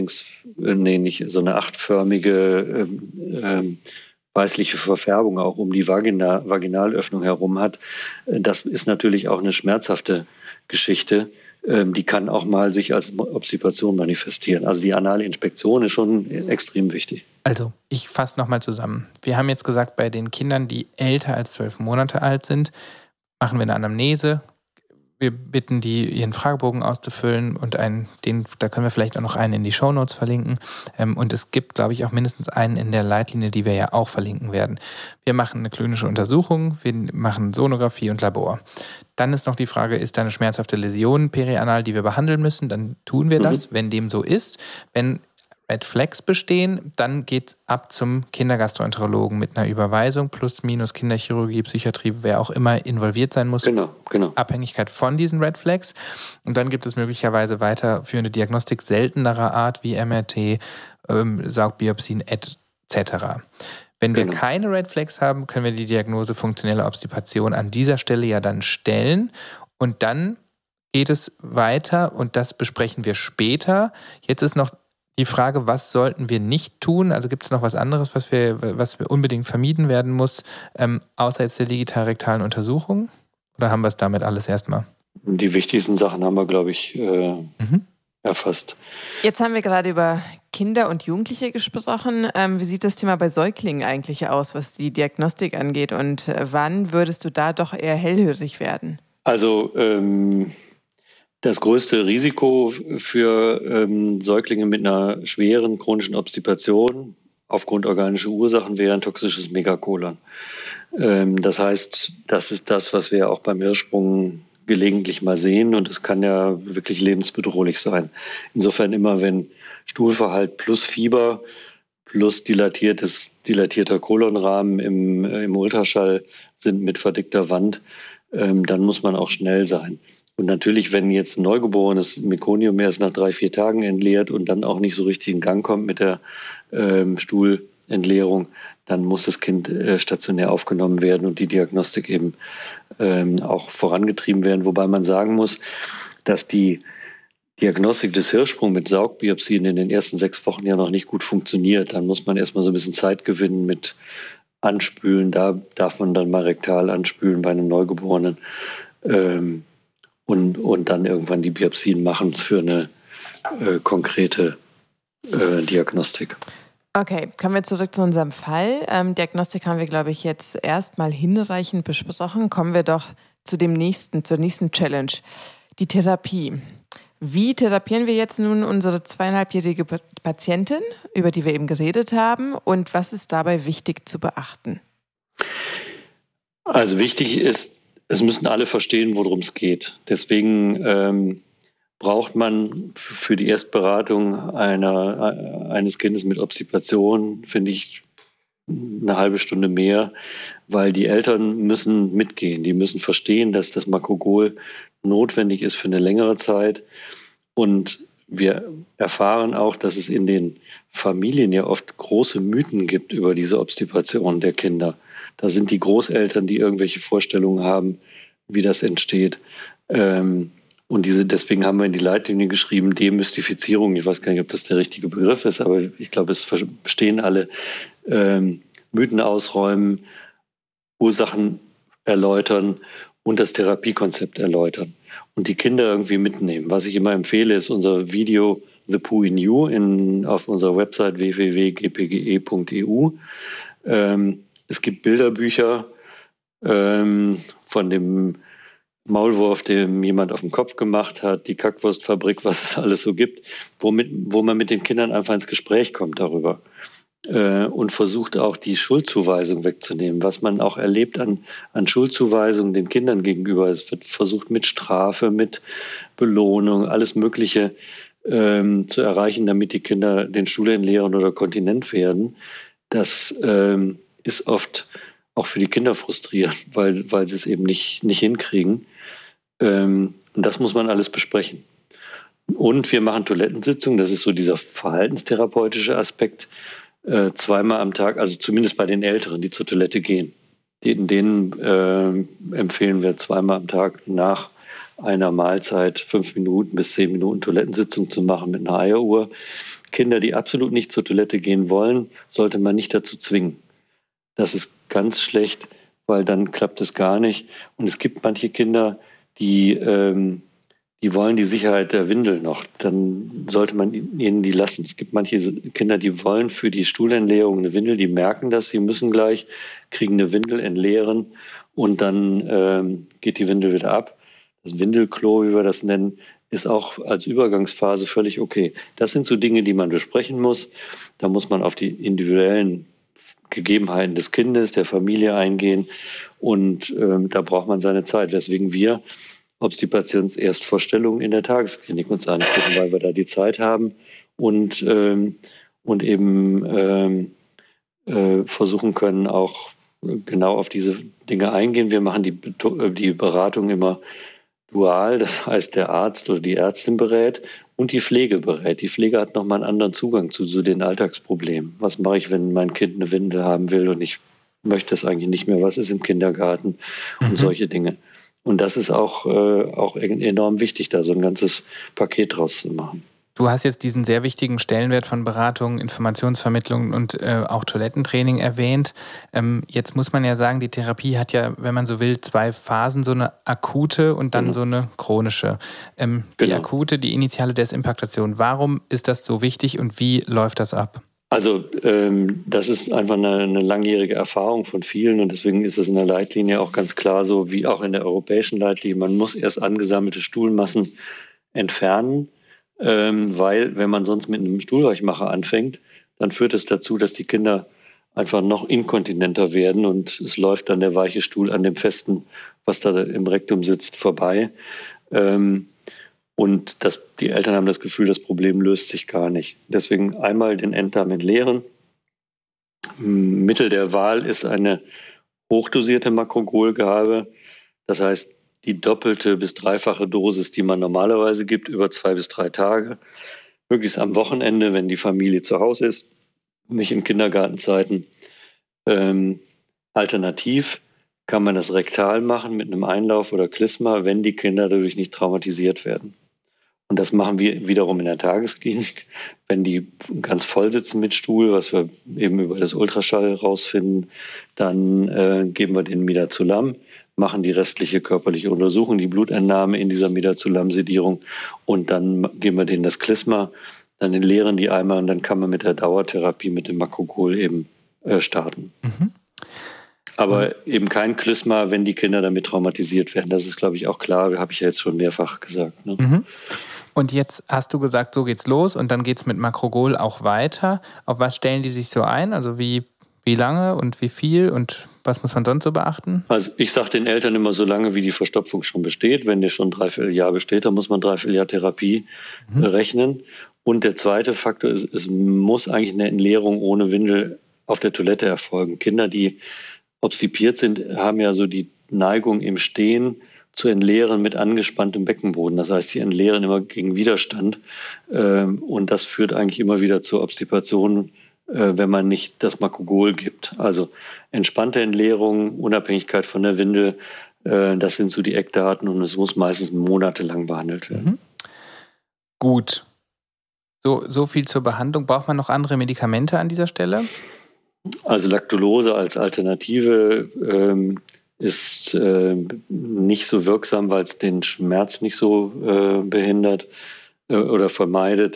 so eine achtförmige weißliche Verfärbung auch um die Vaginalöffnung herum hat. Das ist natürlich auch eine schmerzhafte Geschichte. Die kann auch mal sich als Obstipation manifestieren. Also die anale Inspektion ist schon extrem wichtig. Also, ich fasse nochmal zusammen. Wir haben jetzt gesagt, bei den Kindern, die älter als 12 Monate alt sind, machen wir eine Anamnese. Wir bitten die, ihren Fragebogen auszufüllen und da können wir vielleicht auch noch einen in die Shownotes verlinken. Und es gibt, glaube ich, auch mindestens einen in der Leitlinie, die wir ja auch verlinken werden. Wir machen eine klinische Untersuchung, wir machen Sonographie und Labor. Dann ist noch die Frage, ist da eine schmerzhafte Läsion perianal, die wir behandeln müssen? Dann tun wir das, wenn dem so ist. Wenn Red Flags bestehen, dann geht es ab zum Kindergastroenterologen mit einer Überweisung plus minus Kinderchirurgie, Psychiatrie, wer auch immer involviert sein muss. Genau. Abhängigkeit von diesen Red Flags. Und dann gibt es möglicherweise weiterführende Diagnostik seltenerer Art wie MRT, Saugbiopsien etc. Wenn wir keine Red Flags haben, können wir die Diagnose funktionelle Obstipation an dieser Stelle ja dann stellen. Und dann geht es weiter und das besprechen wir später. Jetzt ist noch Die Frage, was sollten wir nicht tun? Also gibt es noch was anderes, was wir unbedingt vermieden werden muss, außer jetzt der digital-rektalen Untersuchung? Oder haben wir es damit alles erstmal? Die wichtigsten Sachen haben wir, glaube ich, erfasst. Jetzt haben wir gerade über Kinder und Jugendliche gesprochen. Wie sieht das Thema bei Säuglingen eigentlich aus, was die Diagnostik angeht? Und wann würdest du da doch eher hellhörig werden? Also das größte Risiko für Säuglinge mit einer schweren chronischen Obstipation aufgrund organischer Ursachen wäre ein toxisches Megakolon. Das heißt, das ist das, was wir auch beim Hirschsprung gelegentlich mal sehen, und es kann ja wirklich lebensbedrohlich sein. Insofern immer, wenn Stuhlverhalt plus Fieber plus dilatierter Kolonrahmen im Ultraschall sind mit verdickter Wand, dann muss man auch schnell sein. Und natürlich, wenn jetzt ein neugeborenes Mekonium erst nach 3-4 Tagen entleert und dann auch nicht so richtig in Gang kommt mit der Stuhlentleerung, dann muss das Kind stationär aufgenommen werden und die Diagnostik eben auch vorangetrieben werden. Wobei man sagen muss, dass die Diagnostik des Hirschsprungs mit Saugbiopsien in den ersten 6 Wochen ja noch nicht gut funktioniert. Dann muss man erstmal so ein bisschen Zeit gewinnen mit Anspülen. Da darf man dann mal rektal anspülen bei einem Neugeborenen. Und dann irgendwann die Biopsien machen für eine konkrete Diagnostik. Okay, kommen wir zurück zu unserem Fall. Diagnostik haben wir, glaube ich, jetzt erstmal hinreichend besprochen. Kommen wir doch zur nächsten Challenge, die Therapie. Wie therapieren wir jetzt nun unsere 2,5-jährige Patientin, über die wir eben geredet haben, und was ist dabei wichtig zu beachten? Also wichtig ist, es müssen alle verstehen, worum es geht. Deswegen braucht man für die Erstberatung eines Kindes mit Obstipation, finde ich, eine halbe Stunde mehr, weil die Eltern müssen mitgehen. Die müssen verstehen, dass das Makrogol notwendig ist für eine längere Zeit. Und wir erfahren auch, dass es in den Familien ja oft große Mythen gibt über diese Obstipation der Kinder. Da sind die Großeltern, die irgendwelche Vorstellungen haben, wie das entsteht. Und deswegen haben wir in die Leitlinie geschrieben, Demystifizierung. Ich weiß gar nicht, ob das der richtige Begriff ist, aber ich glaube, es verstehen alle. Mythen ausräumen, Ursachen erläutern und das Therapiekonzept erläutern. Und die Kinder irgendwie mitnehmen. Was ich immer empfehle, ist unser Video The Poo in You auf unserer Website www.gpge.eu. Es gibt Bilderbücher von dem Maulwurf, den jemand auf dem Kopf gemacht hat, die Kackwurstfabrik, was es alles so gibt, wo man mit den Kindern einfach ins Gespräch kommt darüber und versucht auch die Schuldzuweisung wegzunehmen, was man auch erlebt an Schuldzuweisungen den Kindern gegenüber. Es wird versucht mit Strafe, mit Belohnung, alles Mögliche zu erreichen, damit die Kinder den Stuhl entleeren oder kontinent werden. Das ist oft auch für die Kinder frustrierend, weil sie es eben nicht hinkriegen. Und das muss man alles besprechen. Und wir machen Toilettensitzungen, das ist so dieser verhaltenstherapeutische Aspekt, 2-mal am Tag, also zumindest bei den Älteren, die zur Toilette gehen. Denen empfehlen wir 2-mal am Tag nach einer Mahlzeit 5 Minuten bis 10 Minuten Toilettensitzung zu machen mit einer Eieruhr. Kinder, die absolut nicht zur Toilette gehen wollen, sollte man nicht dazu zwingen. Das ist ganz schlecht, weil dann klappt es gar nicht. Und es gibt manche Kinder, die wollen die Sicherheit der Windel noch. Dann sollte man ihnen die lassen. Es gibt manche Kinder, die wollen für die Stuhlentleerung eine Windel, die merken das, sie müssen gleich, kriegen eine Windel, entleeren und dann geht die Windel wieder ab. Das Windelklo, wie wir das nennen, ist auch als Übergangsphase völlig okay. Das sind so Dinge, die man besprechen muss. Da muss man auf die individuellen Gegebenheiten des Kindes, der Familie eingehen und da braucht man seine Zeit. Weswegen wir Obstipationserstvorstellungen in der Tagesklinik uns angucken, weil wir da die Zeit haben und eben versuchen können, auch genau auf diese Dinge eingehen. Wir machen die Beratung immer dual, das heißt, der Arzt oder die Ärztin berät und die Pflege berät. Die Pflege hat nochmal einen anderen Zugang zu den Alltagsproblemen. Was mache ich, wenn mein Kind eine Windel haben will und ich möchte es eigentlich nicht mehr? Was ist im Kindergarten? Und solche Dinge. Und das ist auch enorm wichtig, da so ein ganzes Paket draus zu machen. Du hast jetzt diesen sehr wichtigen Stellenwert von Beratung, Informationsvermittlung und auch Toilettentraining erwähnt. Jetzt muss man ja sagen, die Therapie hat ja, wenn man so will, 2 Phasen, so eine akute und dann so eine chronische. Die akute, die initiale Desimpaktation. Warum ist das so wichtig und wie läuft das ab? Also das ist einfach eine langjährige Erfahrung von vielen und deswegen ist es in der Leitlinie auch ganz klar so, wie auch in der europäischen Leitlinie, man muss erst angesammelte Stuhlmassen entfernen, weil wenn man sonst mit einem Stuhlweichmacher anfängt, dann führt es dazu, dass die Kinder einfach noch inkontinenter werden und es läuft dann der weiche Stuhl an dem festen, was da im Rektum sitzt, vorbei. Und die Eltern haben das Gefühl, das Problem löst sich gar nicht. Deswegen einmal den Enddarm entleeren. Mittel der Wahl ist eine hochdosierte Makrogolgabe. Das heißt, die doppelte bis dreifache Dosis, die man normalerweise gibt, über 2 bis 3 Tage. Möglichst am Wochenende, wenn die Familie zu Hause ist, nicht in Kindergartenzeiten. Alternativ kann man das rektal machen mit einem Einlauf oder Klisma, wenn die Kinder dadurch nicht traumatisiert werden. Und das machen wir wiederum in der Tagesklinik, wenn die ganz voll sitzen mit Stuhl, was wir eben über das Ultraschall rausfinden, dann geben wir denen Midazolam, machen die restliche körperliche Untersuchung, die Blutentnahme in dieser Midazolam-Sedierung und dann geben wir denen das Klisma, dann entleeren die einmal und dann kann man mit der Dauertherapie mit dem Makrogol eben starten. Aber eben kein Klisma, wenn die Kinder damit traumatisiert werden. Das ist, glaube ich, auch klar, habe ich ja jetzt schon mehrfach gesagt. Ne? Und jetzt hast du gesagt, so geht's los und dann geht's mit Makrogol auch weiter. Auf was stellen die sich so ein? Also wie lange und wie viel und was muss man sonst so beachten? Also ich sage den Eltern immer, so lange wie die Verstopfung schon besteht, wenn der schon 3/4 Jahr besteht, dann muss man 3/4 Jahr Therapie rechnen. Und der zweite Faktor ist, es muss eigentlich eine Entleerung ohne Windel auf der Toilette erfolgen. Kinder, die obstipiert sind, haben ja so die Neigung im Stehen zu entleeren mit angespanntem Beckenboden. Das heißt, sie entleeren immer gegen Widerstand. Und das führt eigentlich immer wieder zur Obstipation, wenn man nicht das Makrogol gibt. Also entspannte Entleerung, Unabhängigkeit von der Windel, das sind so die Eckdaten und es muss meistens monatelang behandelt werden. Gut. So viel zur Behandlung. Braucht man noch andere Medikamente an dieser Stelle? Also Lactulose als Alternative ist nicht so wirksam, weil es den Schmerz nicht so behindert oder vermeidet.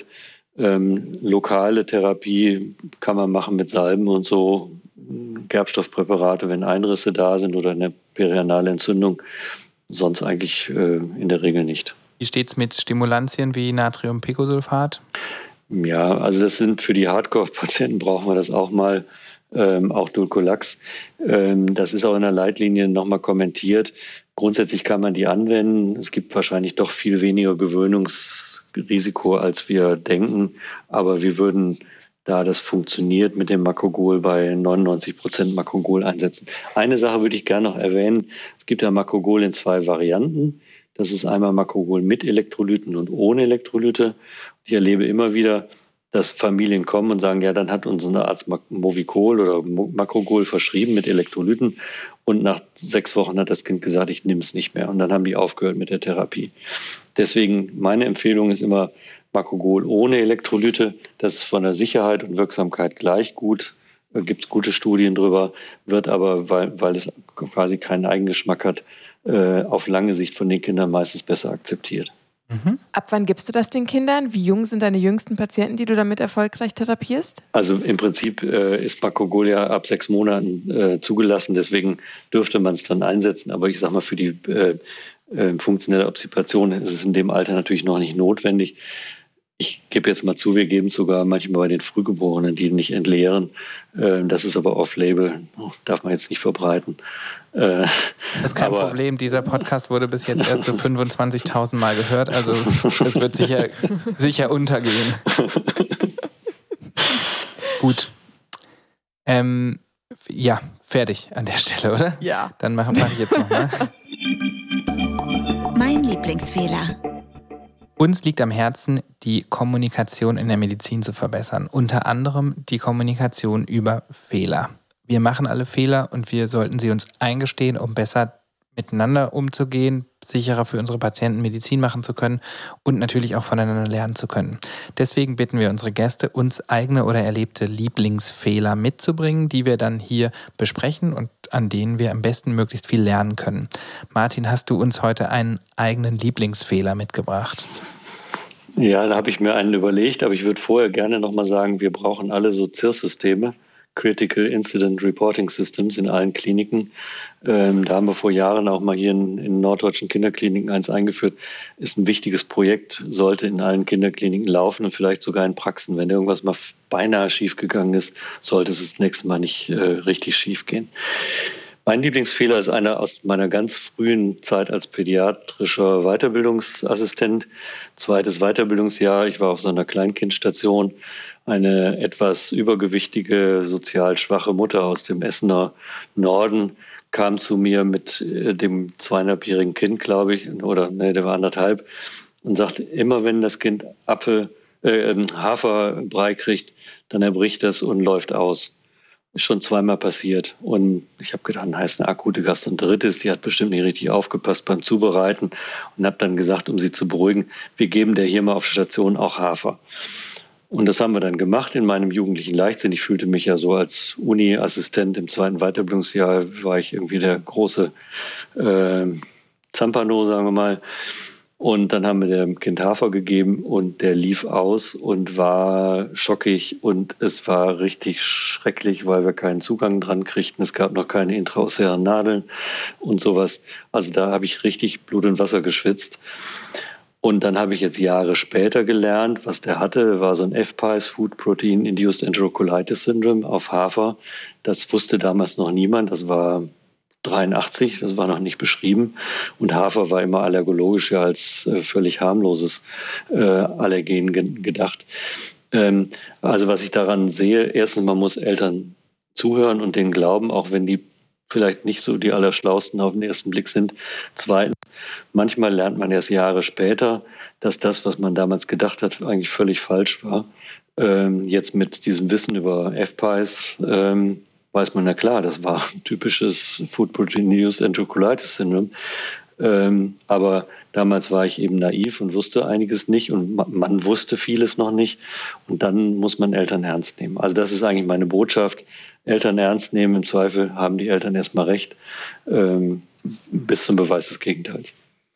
Lokale Therapie kann man machen mit Salben und so, Gerbstoffpräparate, wenn Einrisse da sind oder eine perianale Entzündung. Sonst eigentlich in der Regel nicht. Wie steht es mit Stimulantien wie Natriumpicosulfat? Ja, also das sind für die Hardcore-Patienten brauchen wir das auch mal. Auch Dulcolax. Das ist auch in der Leitlinie nochmal kommentiert. Grundsätzlich kann man die anwenden. Es gibt wahrscheinlich doch viel weniger Gewöhnungsrisiko, als wir denken. Aber wir würden, da das funktioniert, mit dem Makrogol bei 99% Makrogol einsetzen. Eine Sache würde ich gerne noch erwähnen. Es gibt ja Makrogol in 2 Varianten. Das ist einmal Makrogol mit Elektrolyten und ohne Elektrolyte. Ich erlebe immer wieder, dass Familien kommen und sagen, ja, dann hat uns ein Arzt Movicol oder Makrogol verschrieben mit Elektrolyten und nach 6 Wochen hat das Kind gesagt, ich nehme es nicht mehr und dann haben die aufgehört mit der Therapie. Deswegen meine Empfehlung ist immer Makrogol ohne Elektrolyte. Das ist von der Sicherheit und Wirksamkeit gleich gut. Da gibt es gute Studien drüber, wird aber, weil es quasi keinen Eigengeschmack hat, auf lange Sicht von den Kindern meistens besser akzeptiert. Ab wann gibst du das den Kindern? Wie jung sind deine jüngsten Patienten, die du damit erfolgreich therapierst? Also im Prinzip ist Makrogol ja ab 6 Monaten zugelassen, deswegen dürfte man es dann einsetzen. Aber ich sage mal, für die funktionelle Obstipation ist es in dem Alter natürlich noch nicht notwendig. Ich gebe jetzt mal zu, wir geben es sogar manchmal bei den Frühgeborenen, die nicht entleeren. Das ist aber off-label, darf man jetzt nicht verbreiten. Das ist kein Problem, dieser Podcast wurde bis jetzt erst so 25.000 Mal gehört, also das wird sicher untergehen. Gut. Ja, fertig an der Stelle, oder? Ja. Dann mach ich jetzt nochmal. Mein Lieblingsfehler. Uns liegt am Herzen, die Kommunikation in der Medizin zu verbessern. Unter anderem die Kommunikation über Fehler. Wir machen alle Fehler und wir sollten sie uns eingestehen, um besser miteinander umzugehen, sicherer für unsere Patienten Medizin machen zu können und natürlich auch voneinander lernen zu können. Deswegen bitten wir unsere Gäste, uns eigene oder erlebte Lieblingsfehler mitzubringen, die wir dann hier besprechen und an denen wir am besten möglichst viel lernen können. Martin, hast du uns heute einen eigenen Lieblingsfehler mitgebracht? Ja, da habe ich mir einen überlegt, aber ich würde vorher gerne nochmal sagen, wir brauchen alle so CIRS-Systeme, Critical Incident Reporting Systems, in allen Kliniken. Da haben wir vor Jahren auch mal hier in norddeutschen Kinderkliniken eins eingeführt. Ist ein wichtiges Projekt, sollte in allen Kinderkliniken laufen und vielleicht sogar in Praxen. Wenn irgendwas mal beinahe schief gegangen ist, sollte es das nächste Mal nicht richtig schief gehen. Mein Lieblingsfehler ist einer aus meiner ganz frühen Zeit als pädiatrischer Weiterbildungsassistent. 2. Weiterbildungsjahr. Ich war auf so einer Kleinkindstation. Eine etwas übergewichtige, sozial schwache Mutter aus dem Essener Norden kam zu mir mit dem 2,5-jährigen Kind, glaube ich, der war 1,5, und sagte, immer wenn das Kind Haferbrei kriegt, dann erbricht das und läuft aus. Ist schon zweimal passiert. Und ich habe gedacht, heißt eine akute Gastroenteritis, die hat bestimmt nicht richtig aufgepasst beim Zubereiten, und habe dann gesagt, um sie zu beruhigen, wir geben der hier mal auf Station auch Hafer. Und das haben wir dann gemacht in meinem jugendlichen Leichtsinn. Ich fühlte mich ja so als Uni-Assistent im 2. Weiterbildungsjahr, war ich irgendwie der große Zampano, sagen wir mal. Und dann haben wir dem Kind Hafer gegeben und der lief aus und war schockig und es war richtig schrecklich, weil wir keinen Zugang dran kriegten. Es gab noch keine intraosären Nadeln und sowas. Also da habe ich richtig Blut und Wasser geschwitzt. Und dann habe ich jetzt Jahre später gelernt, was der hatte, war so ein FPIES, Food Protein Induced Enterocolitis Syndrome auf Hafer. Das wusste damals noch niemand, das war 83, das war noch nicht beschrieben. Und Hafer war immer allergologisch als völlig harmloses Allergen gedacht. Also was ich daran sehe, erstens, man muss Eltern zuhören und denen glauben, auch wenn die vielleicht nicht so die Allerschlausten auf den ersten Blick sind. Zweitens, manchmal lernt man erst Jahre später, dass das, was man damals gedacht hat, eigentlich völlig falsch war. Jetzt mit diesem Wissen über FPIES weiß man, na klar, das war ein typisches Food Protein Induced Enterocolitis Syndrome. Aber damals war ich eben naiv und wusste einiges nicht und man wusste vieles noch nicht. Und dann muss man Eltern ernst nehmen. Also das ist eigentlich meine Botschaft. Eltern ernst nehmen. Im Zweifel haben die Eltern erstmal recht, bis zum Beweis des Gegenteils.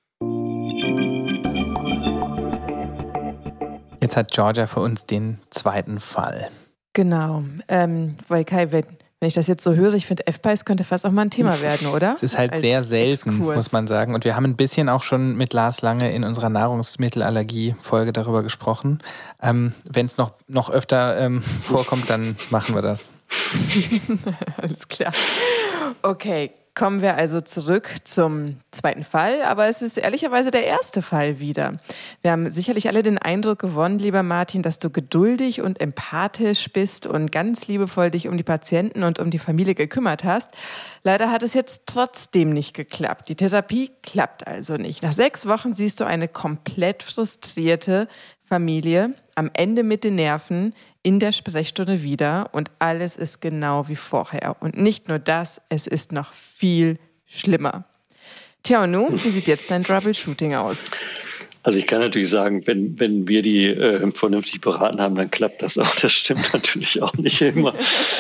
Jetzt hat Georgia für uns den zweiten Fall. Genau, weil Kai, wenn ich das jetzt so höre, ich finde, FPIES könnte fast auch mal ein Thema werden, oder? Es ist halt sehr selten, muss man sagen. Und wir haben ein bisschen auch schon mit Lars Lange in unserer Nahrungsmittelallergie-Folge darüber gesprochen. Wenn es noch öfter vorkommt, dann machen wir das. Alles klar. Okay, kommen wir also zurück zum zweiten Fall, aber es ist ehrlicherweise der erste Fall wieder. Wir haben sicherlich alle den Eindruck gewonnen, lieber Martin, dass du geduldig und empathisch bist und ganz liebevoll dich um die Patienten und um die Familie gekümmert hast. Leider hat es jetzt trotzdem nicht geklappt. Die Therapie klappt also nicht. Nach 6 Wochen siehst du eine komplett frustrierte Familie, am Ende mit den Nerven, in der Sprechstunde wieder und alles ist genau wie vorher. Und nicht nur das, es ist noch viel schlimmer. Tja, und nun, wie sieht jetzt dein Troubleshooting aus? Also ich kann natürlich sagen, wenn wir die vernünftig beraten haben, dann klappt das auch. Das stimmt natürlich auch nicht immer.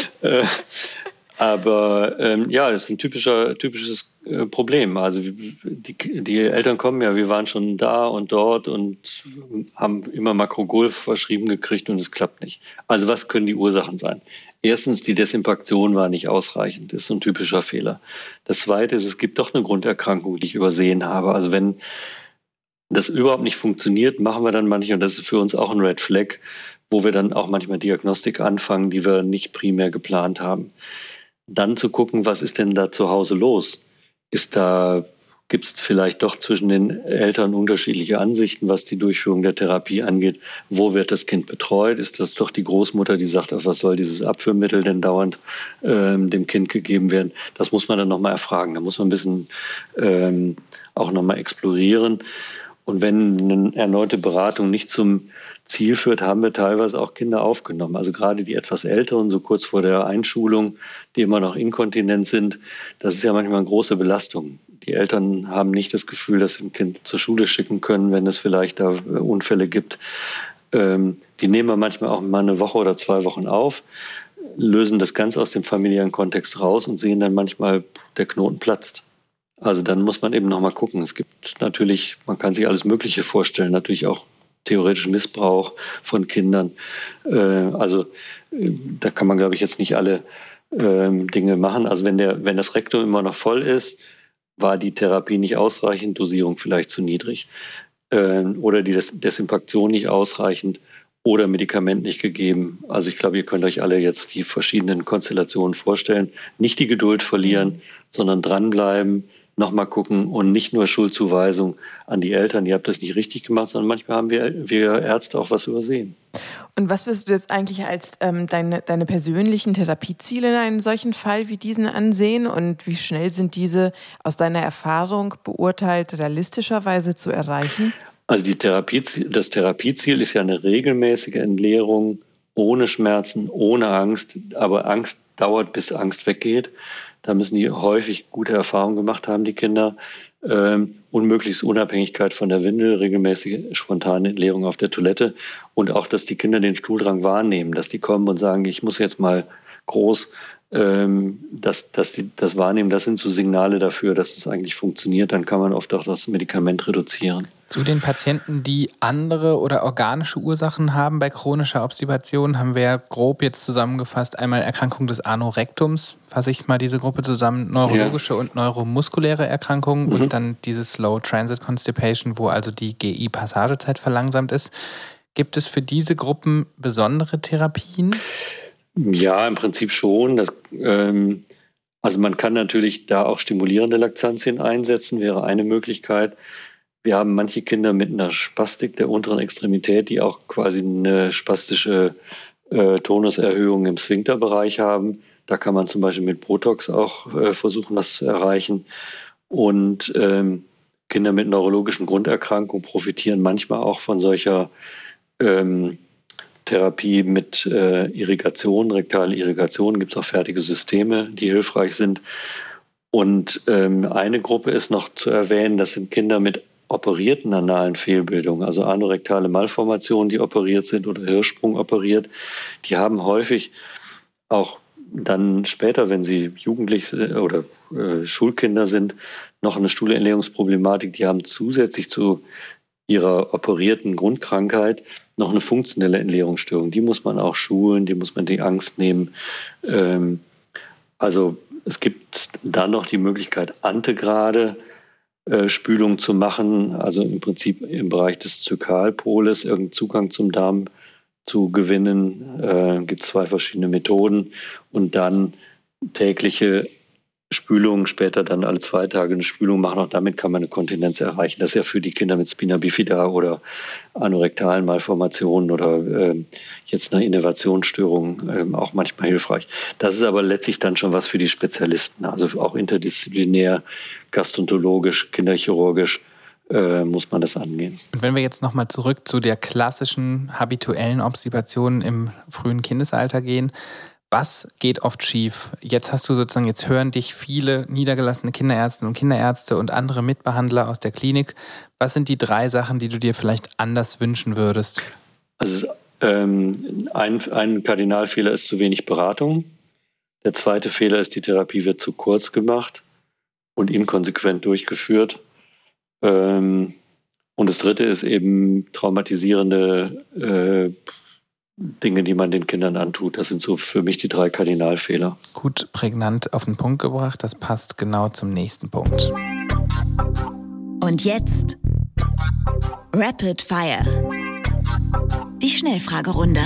Aber das ist ein typisches Problem. Also die Eltern kommen ja, wir waren schon da und dort und haben immer Makrogol verschrieben gekriegt und es klappt nicht. Also was können die Ursachen sein? Erstens, die Desinfektion war nicht ausreichend. Das ist so ein typischer Fehler. Das Zweite ist, es gibt doch eine Grunderkrankung, die ich übersehen habe. Also wenn das überhaupt nicht funktioniert, machen wir dann manchmal, und das ist für uns auch ein Red Flag, wo wir dann auch manchmal Diagnostik anfangen, die wir nicht primär geplant haben. Dann zu gucken, was ist denn da zu Hause los? Gibt es vielleicht doch zwischen den Eltern unterschiedliche Ansichten, was die Durchführung der Therapie angeht? Wo wird das Kind betreut? Ist das doch die Großmutter, die sagt, was soll dieses Abführmittel denn dauernd dem Kind gegeben werden? Das muss man dann nochmal erfragen. Da muss man ein bisschen auch nochmal explorieren. Und wenn eine erneute Beratung nicht zum Ziel führt, haben wir teilweise auch Kinder aufgenommen. Also gerade die etwas Älteren, so kurz vor der Einschulung, die immer noch inkontinent sind, das ist ja manchmal eine große Belastung. Die Eltern haben nicht das Gefühl, dass sie ein Kind zur Schule schicken können, wenn es vielleicht da Unfälle gibt. Die nehmen wir manchmal auch mal eine Woche oder 2 Wochen auf, lösen das ganz aus dem familiären Kontext raus und sehen dann manchmal, der Knoten platzt. Also dann muss man eben nochmal gucken. Es gibt natürlich, man kann sich alles Mögliche vorstellen, natürlich auch theoretischen Missbrauch von Kindern. Da kann man, glaube ich, jetzt nicht alle Dinge machen. Also wenn das Rektum immer noch voll ist, war die Therapie nicht ausreichend, Dosierung vielleicht zu niedrig. Oder die Desinfektion nicht ausreichend oder Medikament nicht gegeben. Also ich glaube, ihr könnt euch alle jetzt die verschiedenen Konstellationen vorstellen. Nicht die Geduld verlieren, sondern dranbleiben, nochmal gucken und nicht nur Schuldzuweisung an die Eltern, ihr habt das nicht richtig gemacht, sondern manchmal haben wir Ärzte auch was übersehen. Und was wirst du jetzt eigentlich als deine persönlichen Therapieziele in einem solchen Fall wie diesen ansehen und wie schnell sind diese aus deiner Erfahrung beurteilt realistischerweise zu erreichen? Also das Therapieziel ist ja eine regelmäßige Entleerung ohne Schmerzen, ohne Angst, aber Angst dauert, bis Angst weggeht. Da müssen die häufig gute Erfahrungen gemacht haben, die Kinder. Und möglichst Unabhängigkeit von der Windel, regelmäßige spontane Entleerung auf der Toilette und auch, dass die Kinder den Stuhldrang wahrnehmen, dass die kommen und sagen, ich muss jetzt mal groß, dass die das wahrnehmen. Das sind so Signale dafür, dass es eigentlich funktioniert. Dann kann man oft auch das Medikament reduzieren. Zu den Patienten, die andere oder organische Ursachen haben bei chronischer Obstipation, haben wir ja grob jetzt zusammengefasst einmal Erkrankung des Anorektums, fasse ich mal diese Gruppe zusammen, neurologische und neuromuskuläre Erkrankungen und dann dieses Slow Transit Constipation, wo also die GI-Passagezeit verlangsamt ist. Gibt es für diese Gruppen besondere Therapien? Ja, im Prinzip schon. Also man kann natürlich da auch stimulierende Laktantien einsetzen, wäre eine Möglichkeit. Wir haben manche Kinder mit einer Spastik der unteren Extremität, die auch quasi eine spastische Tonuserhöhung im Sphinkterbereich haben. Da kann man zum Beispiel mit Botox auch versuchen, was zu erreichen. Und Kinder mit neurologischen Grunderkrankungen profitieren manchmal auch von solcher Therapie mit Irrigation, rektale Irrigation. Gibt es auch fertige Systeme, die hilfreich sind. Und eine Gruppe ist noch zu erwähnen, das sind Kinder mit operierten analen Fehlbildungen, also anorektale Malformationen, die operiert sind oder Hirschsprung operiert. Die haben häufig auch dann später, wenn sie jugendlich oder Schulkinder sind, noch eine Stuhlentleerungsproblematik. Die haben zusätzlich zu ihrer operierten Grundkrankheit noch eine funktionelle Entleerungsstörung. Die muss man auch schulen, die muss man die Angst nehmen. Also es gibt dann noch die Möglichkeit, antegrade Spülung zu machen, also im Prinzip im Bereich des Zykalpoles irgendeinen Zugang zum Darm zu gewinnen. Gibt 2 verschiedene Methoden und dann tägliche Spülung, später dann alle 2 Tage eine Spülung machen. Auch damit kann man eine Kontinenz erreichen. Das ist ja für die Kinder mit Spina bifida oder anorektalen Malformationen oder jetzt einer Innervationsstörung auch manchmal hilfreich. Das ist aber letztlich dann schon was für die Spezialisten, also auch interdisziplinär, gastroenterologisch, kinderchirurgisch muss man das angehen. Und wenn wir jetzt nochmal zurück zu der klassischen habituellen Obstipation im frühen Kindesalter gehen, was geht oft schief? Jetzt hören dich viele niedergelassene Kinderärztinnen und Kinderärzte und andere Mitbehandler aus der Klinik. Was sind die 3 Sachen, die du dir vielleicht anders wünschen würdest? Also ein Kardinalfehler ist zu wenig Beratung. Der zweite Fehler ist, die Therapie wird zu kurz gemacht und inkonsequent durchgeführt. Und das dritte ist eben traumatisierende Dinge, die man den Kindern antut. Das sind so für mich die 3 Kardinalfehler. Gut prägnant auf den Punkt gebracht. Das passt genau zum nächsten Punkt. Und jetzt Rapid Fire. Die Schnellfragerunde.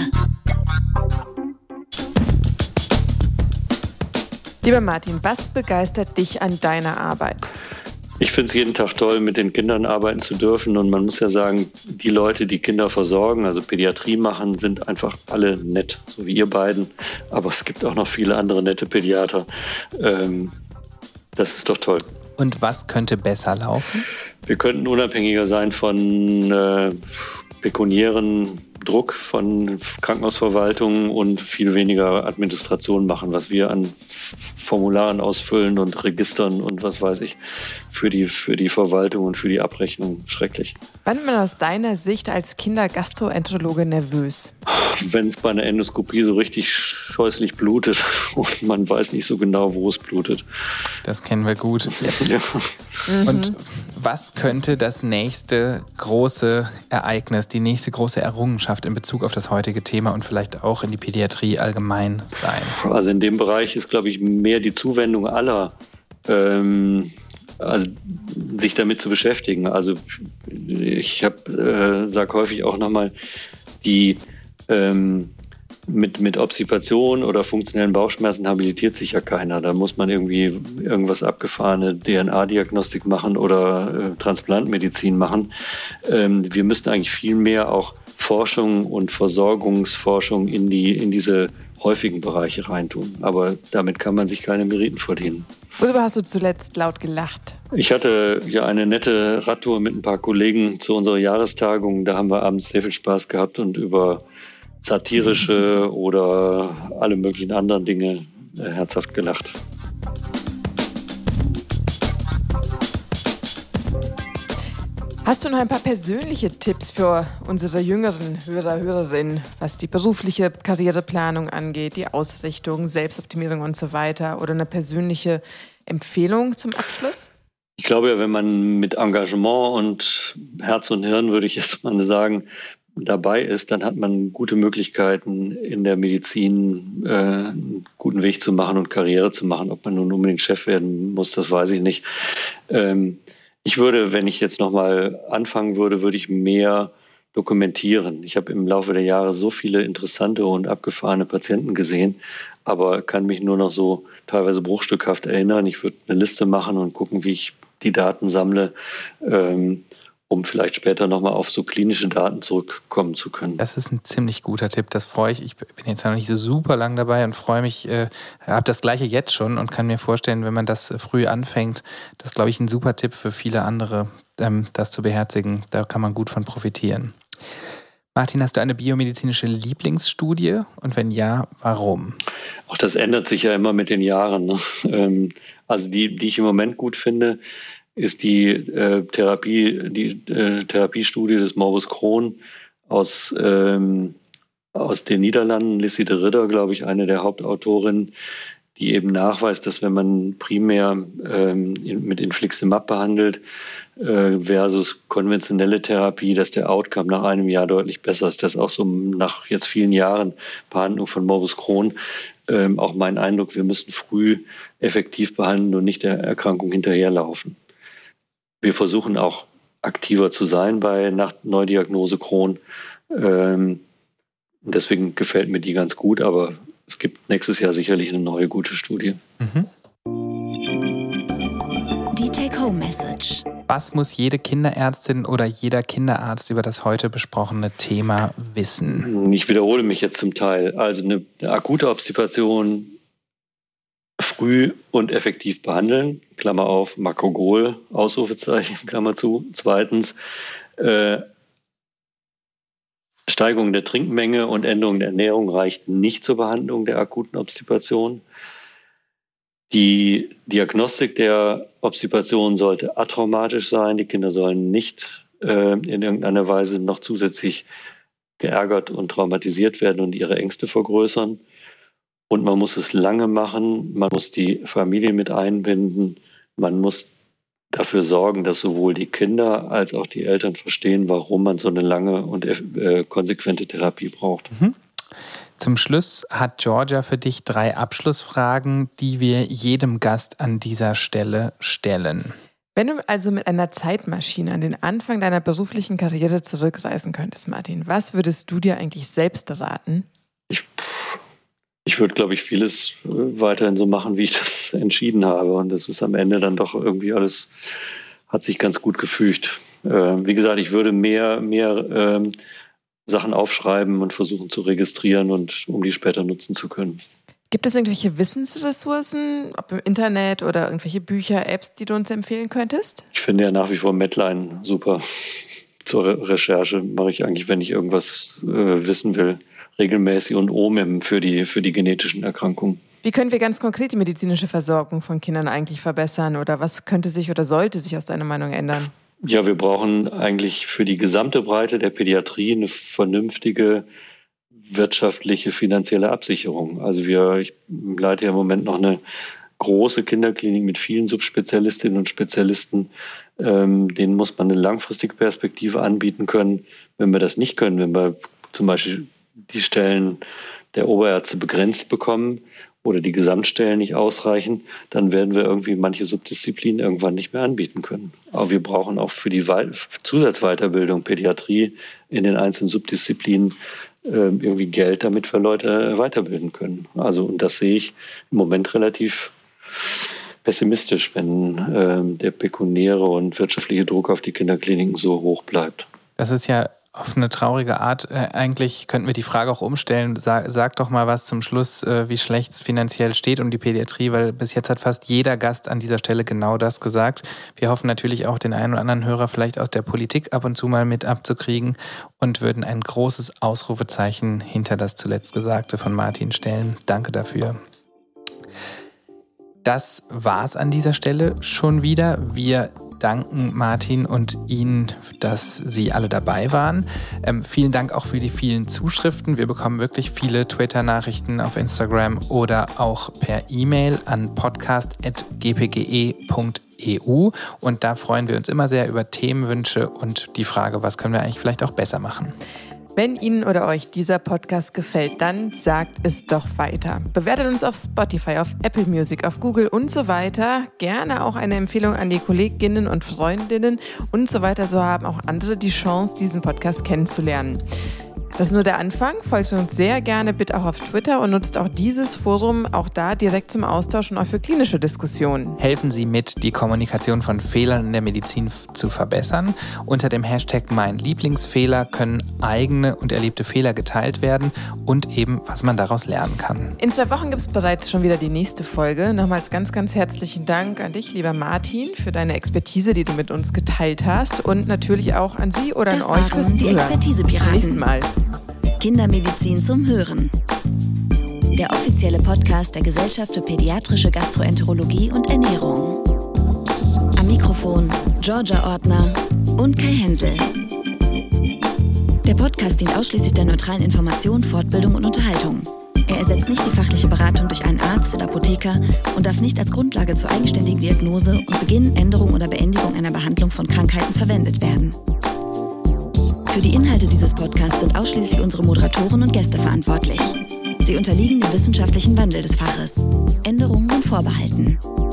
Lieber Martin, was begeistert dich an deiner Arbeit? Ich finde es jeden Tag toll, mit den Kindern arbeiten zu dürfen. Und man muss ja sagen, die Leute, die Kinder versorgen, also Pädiatrie machen, sind einfach alle nett, so wie ihr beiden. Aber es gibt auch noch viele andere nette Pädiater. Das ist doch toll. Und was könnte besser laufen? Wir könnten unabhängiger sein von pekuniären Druck von Krankenhausverwaltungen und viel weniger Administration machen, was wir an Formularen ausfüllen und Registern und was weiß ich für die Verwaltung und für die Abrechnung. Schrecklich. Wann wird man aus deiner Sicht als Kindergastroenterologe nervös? Wenn es bei einer Endoskopie so richtig scheußlich blutet und man weiß nicht so genau, wo es blutet. Das kennen wir gut. Ja. Und was könnte das nächste große Ereignis, die nächste große Errungenschaft in Bezug auf das heutige Thema und vielleicht auch in die Pädiatrie allgemein sein? Also in dem Bereich ist, glaube ich, mehr die Zuwendung aller, also sich damit zu beschäftigen. Also ich sage häufig auch nochmal, die mit Obstipation oder funktionellen Bauchschmerzen habilitiert sich ja keiner. Da muss man irgendwie irgendwas abgefahrene DNA-Diagnostik machen oder Transplantmedizin machen. Wir müssten eigentlich viel mehr auch Forschung und Versorgungsforschung in diese häufigen Bereiche reintun. Aber damit kann man sich keine Meriten verdienen. Worüber hast du zuletzt laut gelacht? Ich hatte ja eine nette Radtour mit ein paar Kollegen zu unserer Jahrestagung. Da haben wir abends sehr viel Spaß gehabt und über satirische oder alle möglichen anderen Dinge herzhaft gelacht. Hast du noch ein paar persönliche Tipps für unsere jüngeren Hörerinnen, was die berufliche Karriereplanung angeht, die Ausrichtung, Selbstoptimierung und so weiter, oder eine persönliche Empfehlung zum Abschluss? Ich glaube ja, wenn man mit Engagement und Herz und Hirn, würde ich jetzt mal sagen, dabei ist, dann hat man gute Möglichkeiten in der Medizin einen guten Weg zu machen und Karriere zu machen. Ob man nun unbedingt Chef werden muss, das weiß ich nicht. Ich würde, wenn ich jetzt nochmal anfangen würde ich mehr dokumentieren. Ich habe im Laufe der Jahre so viele interessante und abgefahrene Patienten gesehen, aber kann mich nur noch so teilweise bruchstückhaft erinnern. Ich würde eine Liste machen und gucken, wie ich die Daten sammle, um vielleicht später nochmal auf so klinische Daten zurückkommen zu können. Das ist ein ziemlich guter Tipp, das freue ich. Ich bin jetzt noch nicht so super lang dabei und freue mich, habe das Gleiche jetzt schon und kann mir vorstellen, wenn man das früh anfängt, das ist, glaube ich, ein super Tipp für viele andere, das zu beherzigen. Da kann man gut von profitieren. Martin, hast du eine biomedizinische Lieblingsstudie und wenn ja, warum? Auch das ändert sich ja immer mit den Jahren, ne? Also die ich im Moment gut finde, ist die Therapiestudie des Morbus Crohn aus den Niederlanden. Lissy de Ridder, glaube ich, eine der Hauptautorinnen, die eben nachweist, dass wenn man primär mit Infliximab behandelt versus konventionelle Therapie, dass der Outcome nach einem Jahr deutlich besser ist. Das ist auch so nach jetzt vielen Jahren Behandlung von Morbus Crohn auch mein Eindruck, wir müssen früh effektiv behandeln und nicht der Erkrankung hinterherlaufen. Wir versuchen auch aktiver zu sein nach Neudiagnose Crohn. Deswegen gefällt mir die ganz gut, aber es gibt nächstes Jahr sicherlich eine neue gute Studie. Die Take-Home-Message. Was muss jede Kinderärztin oder jeder Kinderarzt über das heute besprochene Thema wissen? Ich wiederhole mich jetzt zum Teil. Also eine akute Obstipation früh und effektiv behandeln, Klammer auf, Makrogol, Ausrufezeichen, Klammer zu. Zweitens, Steigerung der Trinkmenge und Änderung der Ernährung reicht nicht zur Behandlung der akuten Obstipation. Die Diagnostik der Obstipation sollte atraumatisch sein. Die Kinder sollen nicht in irgendeiner Weise noch zusätzlich geärgert und traumatisiert werden und ihre Ängste vergrößern. Und man muss es lange machen, man muss die Familie mit einbinden, man muss dafür sorgen, dass sowohl die Kinder als auch die Eltern verstehen, warum man so eine lange und konsequente Therapie braucht. Zum Schluss hat Georgia für dich 3 Abschlussfragen, die wir jedem Gast an dieser Stelle stellen. Wenn du also mit einer Zeitmaschine an den Anfang deiner beruflichen Karriere zurückreisen könntest, Martin, was würdest du dir eigentlich selbst raten? Ich würde, glaube ich, vieles weiterhin so machen, wie ich das entschieden habe. Und das ist am Ende dann doch irgendwie alles, hat sich ganz gut gefügt. Wie gesagt, ich würde mehr Sachen aufschreiben und versuchen zu registrieren und um die später nutzen zu können. Gibt es irgendwelche Wissensressourcen, ob im Internet oder irgendwelche Bücher, Apps, die du uns empfehlen könntest? Ich finde ja nach wie vor Medline super. Zur Recherche mache ich eigentlich, wenn ich irgendwas wissen will, regelmäßig und OMIM für die genetischen Erkrankungen. Wie können wir ganz konkret die medizinische Versorgung von Kindern eigentlich verbessern oder was könnte sich oder sollte sich aus deiner Meinung ändern? Ja, wir brauchen eigentlich für die gesamte Breite der Pädiatrie eine vernünftige wirtschaftliche, finanzielle Absicherung. Also ich leite ja im Moment noch eine große Kinderklinik mit vielen Subspezialistinnen und Spezialisten. Denen muss man eine langfristige Perspektive anbieten können. Wenn wir das nicht können, wenn wir zum Beispiel die Stellen der Oberärzte begrenzt bekommen oder die Gesamtstellen nicht ausreichen, dann werden wir irgendwie manche Subdisziplinen irgendwann nicht mehr anbieten können. Aber wir brauchen auch für die Zusatzweiterbildung Pädiatrie in den einzelnen Subdisziplinen irgendwie Geld, damit wir Leute weiterbilden können. Also, und das sehe ich im Moment relativ pessimistisch, wenn der pekuniäre und wirtschaftliche Druck auf die Kinderkliniken so hoch bleibt. Das ist ja auf eine traurige Art. Eigentlich könnten wir die Frage auch umstellen. Sag doch mal was zum Schluss, wie schlecht es finanziell steht um die Pädiatrie, weil bis jetzt hat fast jeder Gast an dieser Stelle genau das gesagt. Wir hoffen natürlich auch, den einen oder anderen Hörer vielleicht aus der Politik ab und zu mal mit abzukriegen und würden ein großes Ausrufezeichen hinter das zuletzt Gesagte von Martin stellen. Danke dafür. Das war's an dieser Stelle schon wieder. Wir danken Martin und Ihnen, dass Sie alle dabei waren. Vielen Dank auch für die vielen Zuschriften. Wir bekommen wirklich viele Twitter-Nachrichten auf Instagram oder auch per E-Mail an podcast@gpge.eu. Und da freuen wir uns immer sehr über Themenwünsche und die Frage, was können wir eigentlich vielleicht auch besser machen. Wenn Ihnen oder euch dieser Podcast gefällt, dann sagt es doch weiter. Bewertet uns auf Spotify, auf Apple Music, auf Google und so weiter. Gerne auch eine Empfehlung an die Kolleginnen und Freundinnen und so weiter. So haben auch andere die Chance, diesen Podcast kennenzulernen. Das ist nur der Anfang. Folgt uns sehr gerne bitte auch auf Twitter und nutzt auch dieses Forum auch da direkt zum Austausch und auch für klinische Diskussionen. Helfen Sie mit, die Kommunikation von Fehlern in der Medizin zu verbessern. Unter dem Hashtag #MeinLieblingsfehler können eigene und erlebte Fehler geteilt werden und eben, was man daraus lernen kann. In 2 Wochen gibt es bereits schon wieder die nächste Folge. Nochmals ganz, ganz herzlichen Dank an dich, lieber Martin, für deine Expertise, die du mit uns geteilt hast und natürlich auch an Sie oder an euch fürs Zuhören. Bis zum nächsten Mal. Kindermedizin zum Hören. Der offizielle Podcast der Gesellschaft für pädiatrische Gastroenterologie und Ernährung. Am Mikrofon Georgia Ortner und Kai Hensel. Der Podcast dient ausschließlich der neutralen Information, Fortbildung und Unterhaltung. Er ersetzt nicht die fachliche Beratung durch einen Arzt oder Apotheker und darf nicht als Grundlage zur eigenständigen Diagnose und Beginn, Änderung oder Beendigung einer Behandlung von Krankheiten verwendet werden. Für die Inhalte dieses Podcasts sind ausschließlich unsere Moderatoren und Gäste verantwortlich. Sie unterliegen dem wissenschaftlichen Wandel des Faches. Änderungen sind vorbehalten.